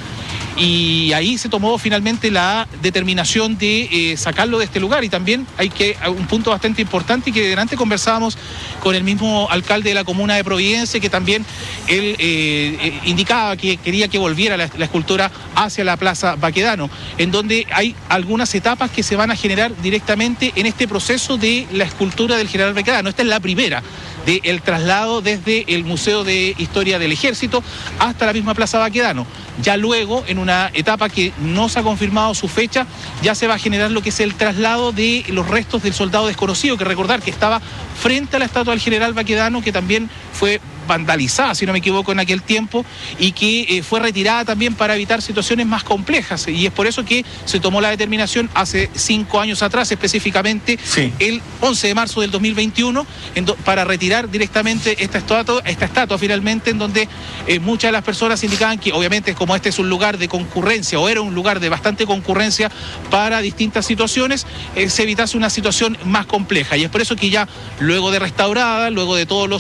y ahí se tomó finalmente la determinación de sacarlo de este lugar. Y también hay un punto bastante importante que delante conversábamos con el mismo alcalde de la comuna de Providencia, que también él indicaba que quería que volviera la escultura hacia la Plaza Baquedano, en donde hay algunas etapas que se van a generar directamente en este proceso de la escultura del general Baquedano. Esta es la primera del traslado desde el Museo de Historia del Ejército hasta la misma Plaza Baquedano. Ya luego, en una etapa que no se ha confirmado su fecha, ya se va a generar lo que es el traslado de los restos del soldado desconocido, que recordar que estaba frente a la estatua del general Baquedano, que también fue vandalizada, si no me equivoco, en aquel tiempo, y que fue retirada también para evitar situaciones más complejas. Y es por eso que se tomó la determinación hace 5 años atrás, específicamente el 11 de marzo del 2021, para retirar directamente esta estatua finalmente, en donde muchas de las personas indicaban que obviamente como este es un lugar de concurrencia, o era un lugar de bastante concurrencia para distintas situaciones, se evitase una situación más compleja. Y es por eso que ya luego de restaurada, luego de todos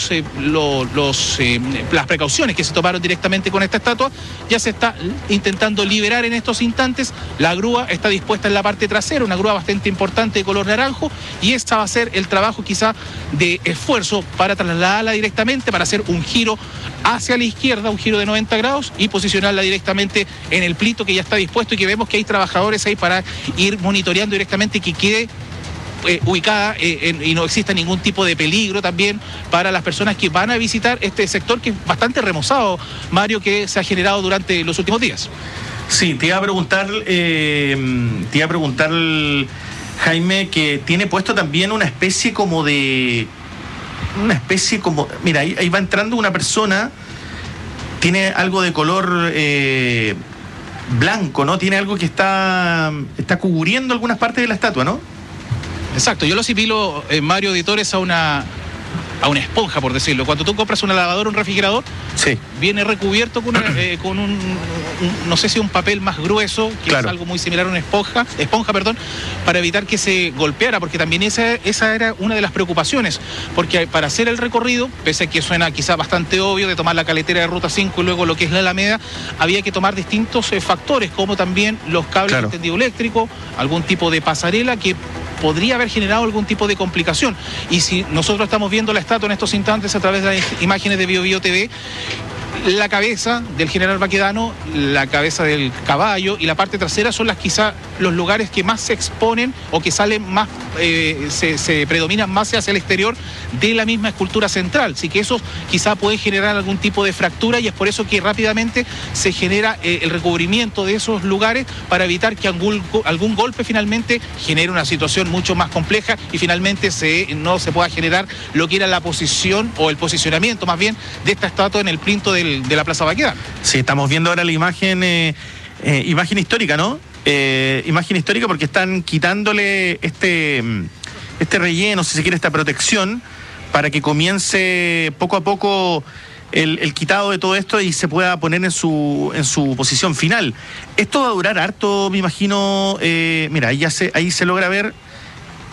las precauciones que se tomaron directamente con esta estatua, ya se está intentando liberar en estos instantes. La grúa está dispuesta en la parte trasera, una grúa bastante importante de color naranjo, y esta va a ser el trabajo quizá de esfuerzo para trasladarla directamente, para hacer un giro hacia la izquierda, un giro de 90 grados, y posicionarla directamente en el plito que ya está dispuesto, y que vemos que hay trabajadores ahí para ir monitoreando directamente que quede ubicada y no exista ningún tipo de peligro también para las personas que van a visitar este sector, que es bastante remozado, Mario, que se ha generado durante los últimos días. Sí, te iba a preguntar, Jaime, que tiene puesto también una especie como, mira, ahí va entrando una persona, tiene algo de color blanco, ¿no? Tiene algo que está cubriendo algunas partes de la estatua, ¿no? Exacto, yo lo asimilo, Mario, editores, a una esponja, por decirlo. Cuando tú compras una lavadora o un refrigerador, viene recubierto con un no sé si un papel más grueso, que es algo muy similar a una esponja, para evitar que se golpeara, porque también esa era una de las preocupaciones, porque para hacer el recorrido, pese a que suena quizá bastante obvio de tomar la caletera de Ruta 5 y luego lo que es la Alameda, había que tomar distintos factores, como también los cables de tendido eléctrico, algún tipo de pasarela que podría haber generado algún tipo de complicación. Y si nosotros estamos viendo la estatua en estos instantes a través de las imágenes de BioBio TV, la cabeza del general Baquedano, la cabeza del caballo y la parte trasera son quizá los lugares que más se exponen o que salen más, se predominan más hacia el exterior de la misma escultura central. Así que eso quizá puede generar algún tipo de fractura, y es por eso que rápidamente se genera el recubrimiento de esos lugares para evitar que algún golpe finalmente genere una situación mucho más compleja y finalmente no se pueda generar lo que era la posición o el posicionamiento más bien de esta estatua en el plinto de la Plaza Baquedano. Sí, estamos viendo ahora la imagen histórica, ¿no? Imagen histórica, porque están quitándole este relleno, si se quiere, esta protección, para que comience poco a poco el quitado de todo esto y se pueda poner en su posición final. Esto va a durar harto, me imagino. Mira, ahí se logra ver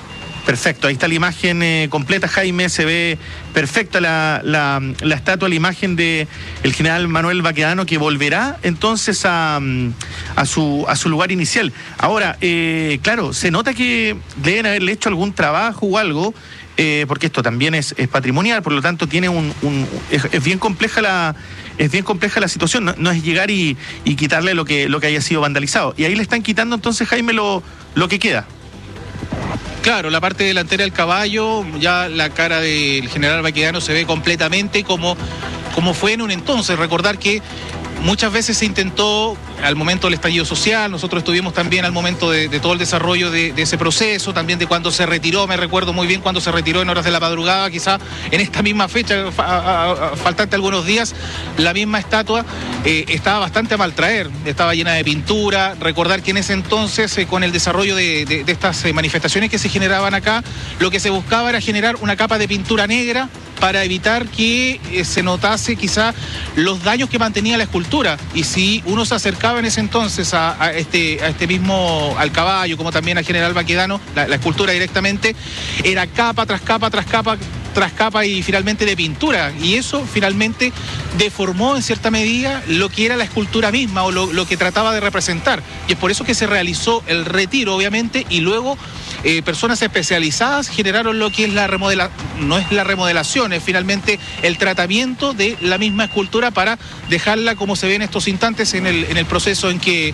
Perfecto, ahí está la imagen completa, Jaime, se ve perfecta la estatua, la imagen de el general Manuel Baquedano, que volverá entonces a su lugar inicial. Ahora, claro, se nota que deben haberle hecho algún trabajo o algo, porque esto también es patrimonial, por lo tanto tiene es bien compleja la situación, no es llegar y quitarle lo que haya sido vandalizado. Y ahí le están quitando entonces, Jaime, lo que queda. Claro, la parte delantera del caballo, ya la cara del general Baquedano se ve completamente como fue en un entonces. Recordar que muchas veces se intentó, al momento del estallido social, nosotros estuvimos también al momento de todo el desarrollo de ese proceso, también de cuando se retiró, me recuerdo muy bien cuando se retiró en horas de la madrugada, quizá en esta misma fecha, faltante algunos días, la misma estatua estaba bastante a maltraer, estaba llena de pintura. Recordar que en ese entonces, con el desarrollo de estas manifestaciones que se generaban acá, lo que se buscaba era generar una capa de pintura negra para evitar que se notase quizá los daños que mantenía la escultura. Y si uno se acercaba en ese entonces a este mismo, al caballo, como también al general Baquedano, la escultura directamente, era capa tras capa tras capa tras capa y finalmente de pintura, y eso finalmente deformó en cierta medida lo que era la escultura misma o lo que trataba de representar, y es por eso que se realizó el retiro, obviamente, y luego personas especializadas generaron lo que es no es la remodelación, es finalmente el tratamiento de la misma escultura para dejarla como se ve en estos instantes en el proceso en que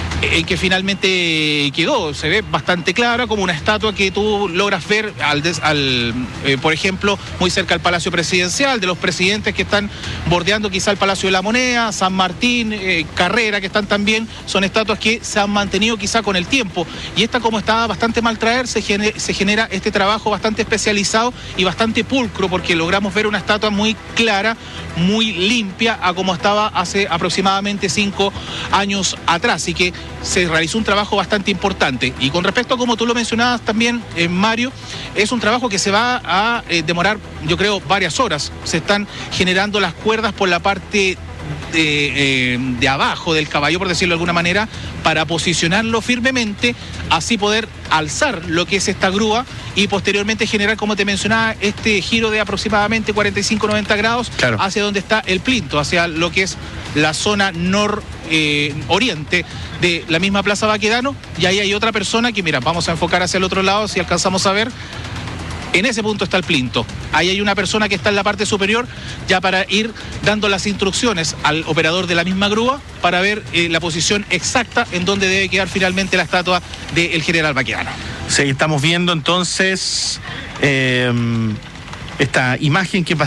finalmente quedó. Se ve bastante clara, como una estatua que tú logras ver por ejemplo, muy cerca al Palacio Presidencial, de los presidentes que están bordeando quizá el Palacio de la Moneda, San Martín, Carrera, que están también, son estatuas que se han mantenido quizá con el tiempo. Y esta, como estaba bastante mal traer, se genera este trabajo bastante especializado y bastante pulcro, porque logramos ver una estatua muy clara, muy limpia, a como estaba hace aproximadamente 5 años atrás. Así que se realizó un trabajo bastante importante. Y con respecto a como tú lo mencionabas también, Mario, es un trabajo que se va a demorar, yo creo, varias horas. Se están generando las cuerdas por la parte de abajo del caballo, por decirlo de alguna manera, para posicionarlo firmemente, así poder alzar lo que es esta grúa y posteriormente generar, como te mencionaba, este giro de aproximadamente 45-90 grados, claro, hacia donde está el plinto, hacia lo que es la zona nororiente de la misma Plaza Baquedano. Y ahí hay otra persona que, mira, vamos a enfocar hacia el otro lado, si alcanzamos a ver. En ese punto está el plinto. Ahí hay una persona que está en la parte superior, ya para ir dando las instrucciones al operador de la misma grúa para ver la posición exacta en donde debe quedar finalmente la estatua del general Baquedano. Sí, estamos viendo entonces esta imagen que es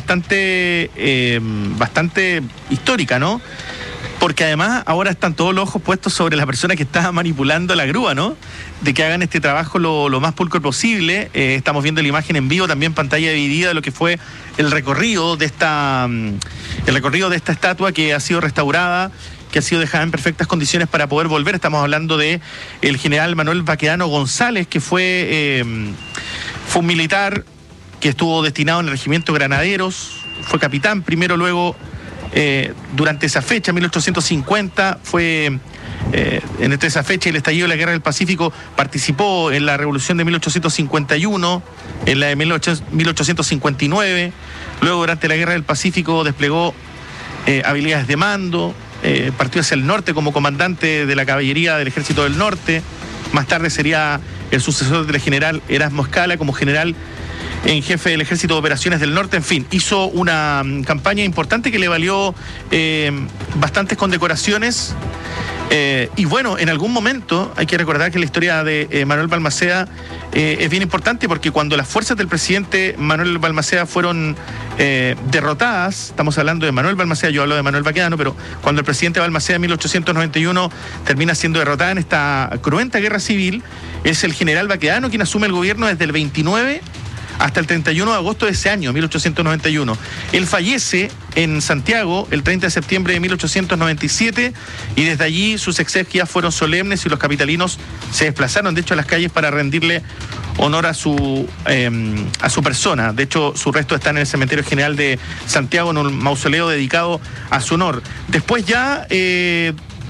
bastante histórica, ¿no? Porque además ahora están todos los ojos puestos sobre la persona que está manipulando la grúa, ¿no? De que hagan este trabajo lo más pulcro posible. Estamos viendo la imagen en vivo, también pantalla dividida, de lo que fue el recorrido de esta estatua, que ha sido restaurada, que ha sido dejada en perfectas condiciones para poder volver. Estamos hablando de el general Manuel Baquedano González, que fue un militar que estuvo destinado en el regimiento Granaderos, fue capitán primero, luego durante esa fecha, 1850, fue entre esa fecha y el estallido de la Guerra del Pacífico, participó en la Revolución de 1851, en la de 1859, luego durante la Guerra del Pacífico desplegó habilidades de mando, partió hacia el norte como comandante de la caballería del Ejército del Norte, más tarde sería el sucesor del general Erasmo Escala como general en jefe del Ejército de Operaciones del Norte. En fin, hizo una campaña importante que le valió bastantes condecoraciones. Y bueno, en algún momento hay que recordar que la historia de Manuel Balmaceda es bien importante, porque cuando las fuerzas del presidente Manuel Balmaceda fueron derrotadas, estamos hablando de Manuel Balmaceda, yo hablo de Manuel Baquedano, pero cuando el presidente Balmaceda en 1891 termina siendo derrotada en esta cruenta guerra civil, es el general Baquedano quien asume el gobierno desde el 29 hasta el 31 de agosto de ese año, 1891. Él fallece en Santiago el 30 de septiembre de 1897 y desde allí sus exequias fueron solemnes y los capitalinos se desplazaron, de hecho, a las calles para rendirle honor a su persona. De hecho, su resto está en el Cementerio General de Santiago, en un mausoleo dedicado a su honor. Después ya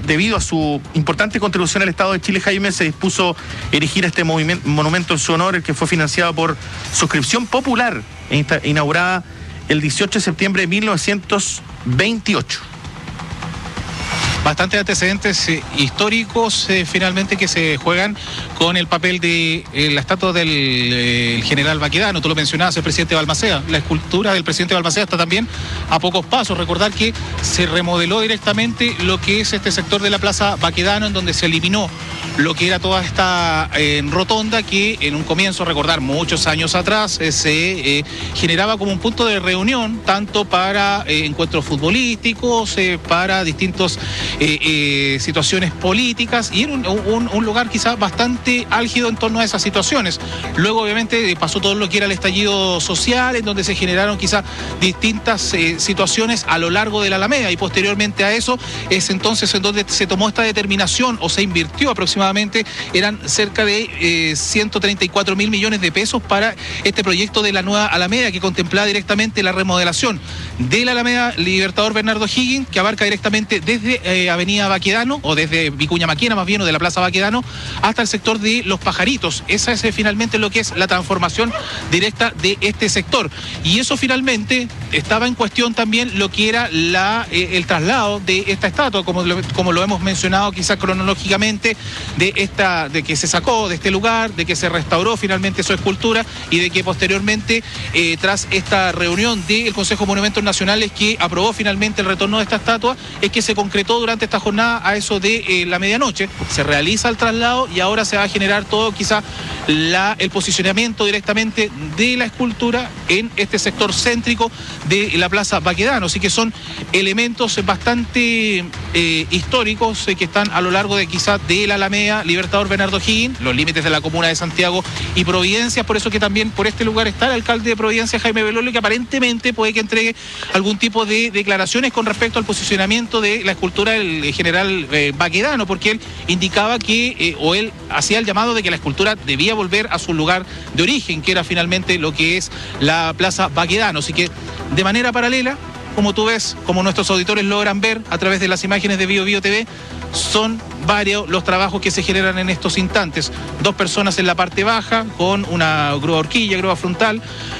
debido a su importante contribución al Estado de Chile, Jaime, se dispuso erigir este monumento en su honor, el que fue financiado por suscripción popular e inaugurada el 18 de septiembre de 1928. Bastantes antecedentes históricos finalmente que se juegan con el papel de la estatua del general Baquedano. Tú lo mencionabas, el presidente Balmaceda. La escultura del presidente Balmaceda está también a pocos pasos. Recordar que se remodeló directamente lo que es este sector de la Plaza Baquedano, en donde se eliminó lo que era toda esta rotonda que en un comienzo, recordar muchos años atrás, se generaba como un punto de reunión, tanto para encuentros futbolísticos, para distintos situaciones políticas, y era un lugar quizás bastante álgido en torno a esas situaciones. Luego obviamente pasó todo lo que era el estallido social, en donde se generaron quizás distintas situaciones a lo largo de la Alameda, y posteriormente a eso es entonces en donde se tomó esta determinación, o se invirtió aproximadamente, eran cerca de 134 mil millones de pesos para este proyecto de la nueva Alameda, que contemplaba directamente la remodelación de la Alameda Libertador Bernardo Higgins, que abarca directamente desde Avenida Baquedano, o desde Vicuña Maquena más bien, o de la Plaza Baquedano, hasta el sector de Los Pajaritos. Esa es finalmente lo que es la transformación directa de este sector. Y eso finalmente estaba en cuestión también lo que era el traslado de esta estatua, como lo hemos mencionado quizás cronológicamente, de que se sacó de este lugar, de que se restauró finalmente su escultura, y de que posteriormente, tras esta reunión del Consejo de Monumentos Nacionales que aprobó finalmente el retorno de esta estatua, es que se concretó durante esta jornada a eso de la medianoche. Se realiza el traslado y ahora se va a generar todo quizá el posicionamiento directamente de la escultura en este sector céntrico de la Plaza Baquedano. Así que son elementos bastante históricos que están a lo largo de quizá de la Alameda Libertador Bernardo Higgins, los límites de la comuna de Santiago y Providencia. Por eso que también por este lugar está el alcalde de Providencia, Jaime Belolio, que aparentemente puede que entregue algún tipo de declaraciones con respecto al posicionamiento de la escultura del general Baquedano, porque él indicaba que, o él hacía el llamado de que la escultura debía volver a su lugar de origen, que era finalmente lo que es la Plaza Baquedano. Así que de manera paralela, como tú ves, como nuestros auditores logran ver a través de las imágenes de Bio Bio TV, son varios los trabajos que se generan en estos instantes. 2 personas en la parte baja con una grúa horquilla, grúa frontal,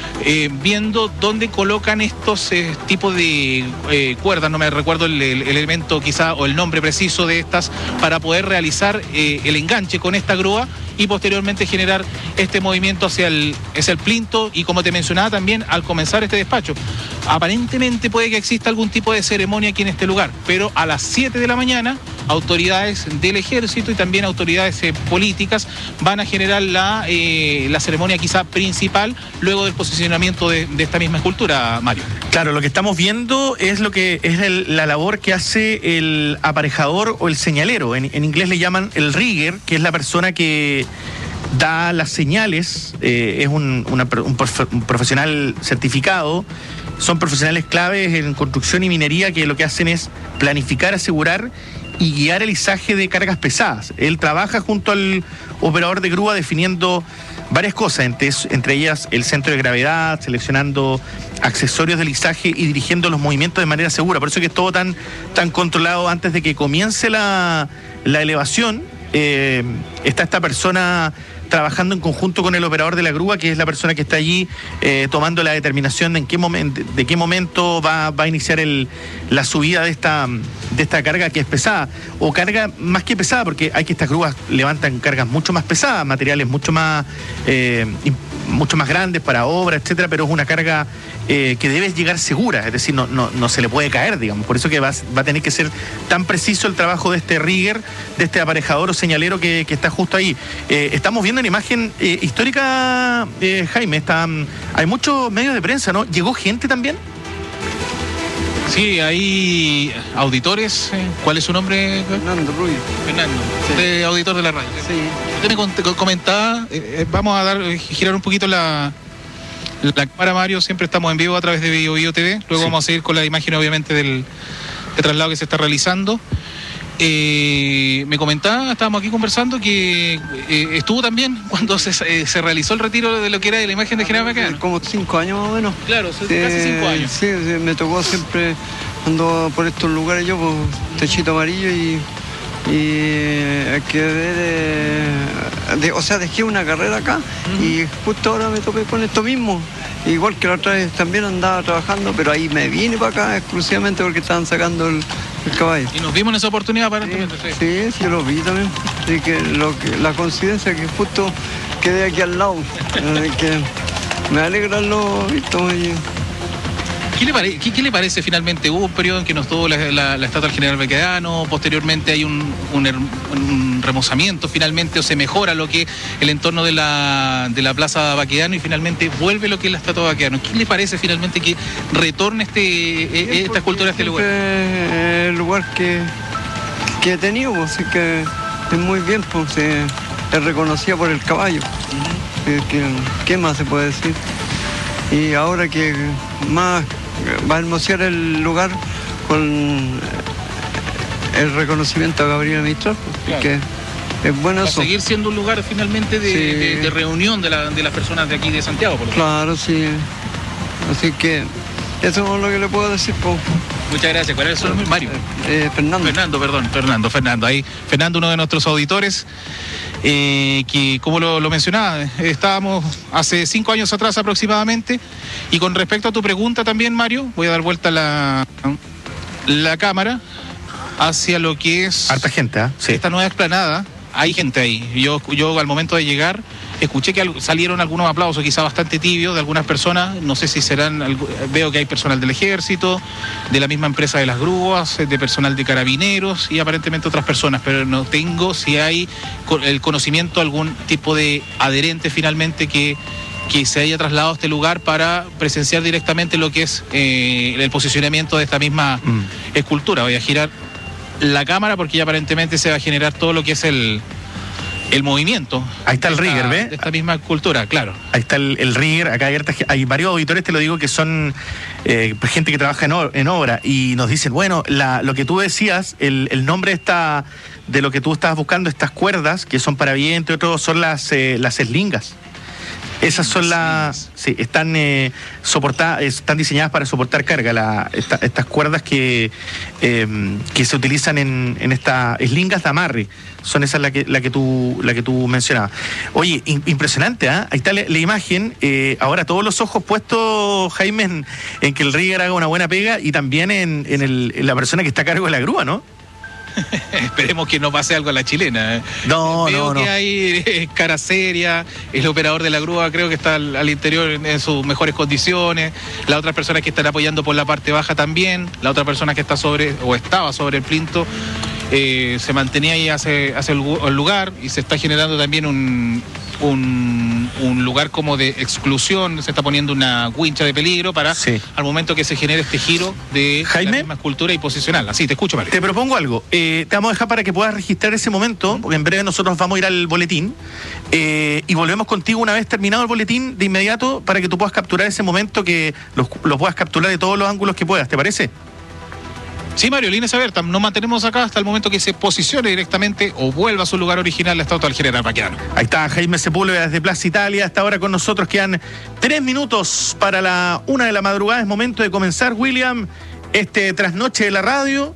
viendo dónde colocan estos tipos de cuerdas, no me recuerdo el elemento quizá o el nombre preciso de estas, para poder realizar el enganche con esta grúa y posteriormente generar este movimiento hacia el plinto, y como te mencionaba también al comenzar este despacho, aparentemente puede que exista algún tipo de ceremonia aquí en este lugar, pero a las 7 de la mañana autoridades del ejército y también autoridades políticas van a generar la ceremonia quizá principal luego del posicionamiento de esta misma escultura, Mario. Claro, lo que estamos viendo es lo que es la labor que hace el aparejador o el señalero. En inglés le llaman el rigger, que es la persona que da las señales, es un profesional certificado. Son profesionales claves en construcción y minería, que lo que hacen es planificar, asegurar y guiar el izaje de cargas pesadas. Él trabaja junto al operador de grúa definiendo varias cosas, entre ellas el centro de gravedad, seleccionando accesorios del izaje y dirigiendo los movimientos de manera segura. Por eso que es todo tan controlado. Antes de que comience la elevación, está esta persona trabajando en conjunto con el operador de la grúa, que es la persona que está allí tomando la determinación de de qué momento va a iniciar la subida de esta carga, que es pesada, o carga más que pesada, porque estas grúas levantan cargas mucho más pesadas, materiales mucho más grandes para obra, etcétera, pero es una carga que debe llegar segura, es decir, no se le puede caer, digamos. Por eso que va a tener que ser tan preciso el trabajo de este rigger, de este aparejador o señalero que está justo ahí. Estamos viendo una imagen histórica, Jaime, hay muchos medios de prensa, ¿no? ¿Llegó gente también? Sí, hay auditores. ¿Cuál es su nombre? Fernando Rubio. Fernando, sí. Auditor de la radio. Sí. Usted me comentaba, vamos a girar un poquito la cámara, Mario. Siempre estamos en vivo a través de Bio Bio TV. Luego vamos a seguir con la imagen, obviamente, del traslado que se está realizando. Me comentaba, estábamos aquí conversando, que estuvo también cuando se realizó el retiro de lo que era de la imagen de General Baquedano. Como 5 años más o menos. Claro, casi 5 años. Sí, me tocó siempre, ando por estos lugares yo, por Techito Amarillo, y y quedé o sea, dejé una carrera acá y justo ahora me topé con esto mismo. Igual que la otra vez también andaba trabajando, pero ahí me vine para acá exclusivamente porque estaban sacando el caballo. Y nos vimos en esa oportunidad aparentemente. Sí, yo lo vi también. Así que la coincidencia que justo quedé aquí al lado. Que me alegra lo visto. ¿Qué le parece finalmente? Hubo un periodo en que nos tuvo la estatua del general Baquedano, posteriormente hay un remozamiento finalmente, o se mejora lo que el entorno de la plaza Baquedano y finalmente vuelve lo que es la estatua de Baquedano. ¿Qué le parece finalmente que retorne esta escultura a este lugar? El lugar que he tenido, así que es muy bien, pues se reconocía por el caballo. ¿Qué más se puede decir? Y ahora que más va a hermosear el lugar con el reconocimiento a Gabriela Mistral, claro. Que es bueno. Va eso. A seguir siendo un lugar finalmente de reunión de las personas de aquí de Santiago, por lo menos. Claro, sí. Así que eso es lo que le puedo decir. Muchas gracias. ¿Cuál es su nombre? Mario. Fernando. Ahí, Fernando, uno de nuestros auditores, que como lo mencionaba, estábamos hace 5 años atrás aproximadamente. Y con respecto a tu pregunta también, Mario, voy a dar vuelta la cámara hacia lo que es... Harta gente, ¿eh? Sí. Esta nueva explanada. Hay gente ahí. Yo al momento de llegar escuché que salieron algunos aplausos, quizá bastante tibios, de algunas personas. No sé si serán... Veo que hay personal del ejército, de la misma empresa de las grúas, de personal de carabineros y aparentemente otras personas, pero no tengo si hay el conocimiento, algún tipo de adherente finalmente que se haya trasladado a este lugar para presenciar directamente lo que es el posicionamiento de esta misma escultura. Voy a girar la cámara porque ya aparentemente se va a generar todo lo que es el movimiento. Ahí está el rigger, ¿ves? De esta misma escultura, claro. Ahí está el rigger. Acá hay varios auditores, te lo digo, que son gente que trabaja en obra y nos dicen, bueno, lo que tú decías, el nombre de lo que tú estabas buscando, estas cuerdas que son para viento y otros, son las eslingas. Esas son sí, están soportadas, están diseñadas para soportar carga, estas cuerdas que se utilizan en estas eslingas de amarre. Son esas la que tú mencionabas. Oye, impresionante, ¿eh? Ahí está la imagen. Ahora todos los ojos puestos, Jaime, en que el rigger haga una buena pega y también en la persona que está a cargo de la grúa, ¿no? Esperemos que no pase algo a la chilena. Veo que hay cara seria. El operador de la grúa creo que está al interior en sus mejores condiciones. Las otras personas que están apoyando por la parte baja también. La otra persona que está estaba sobre el plinto se mantenía ahí hacia el lugar y se está generando también un lugar como de exclusión. Se está poniendo una wincha de peligro para al momento que se genere este giro de la misma escultura y posicional. Así, te escucho, Mario. Te propongo algo. Te vamos a dejar para que puedas registrar ese momento, porque en breve nosotros vamos a ir al boletín y volvemos contigo una vez terminado el boletín de inmediato para que tú puedas capturar ese momento, que lo puedas capturar de todos los ángulos que puedas. ¿Te parece? Sí, Mario, líneas abiertas. Nos mantenemos acá hasta el momento que se posicione directamente o vuelva a su lugar original la estatua del general Baquedano. Ahí está Jaime Sepúlveda desde Plaza Italia. Hasta ahora con nosotros quedan 3 minutos para la 1 de la madrugada. Es momento de comenzar, William, este trasnoche de la radio.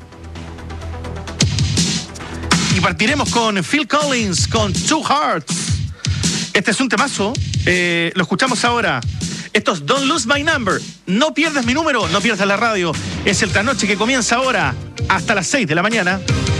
Y partiremos con Phil Collins, con Two Hearts. Este es un temazo. Lo escuchamos ahora. Esto es Don't Lose My Number. No pierdas mi número, no pierdas la radio. Es el trasnoche que comienza ahora hasta las 6 de la mañana.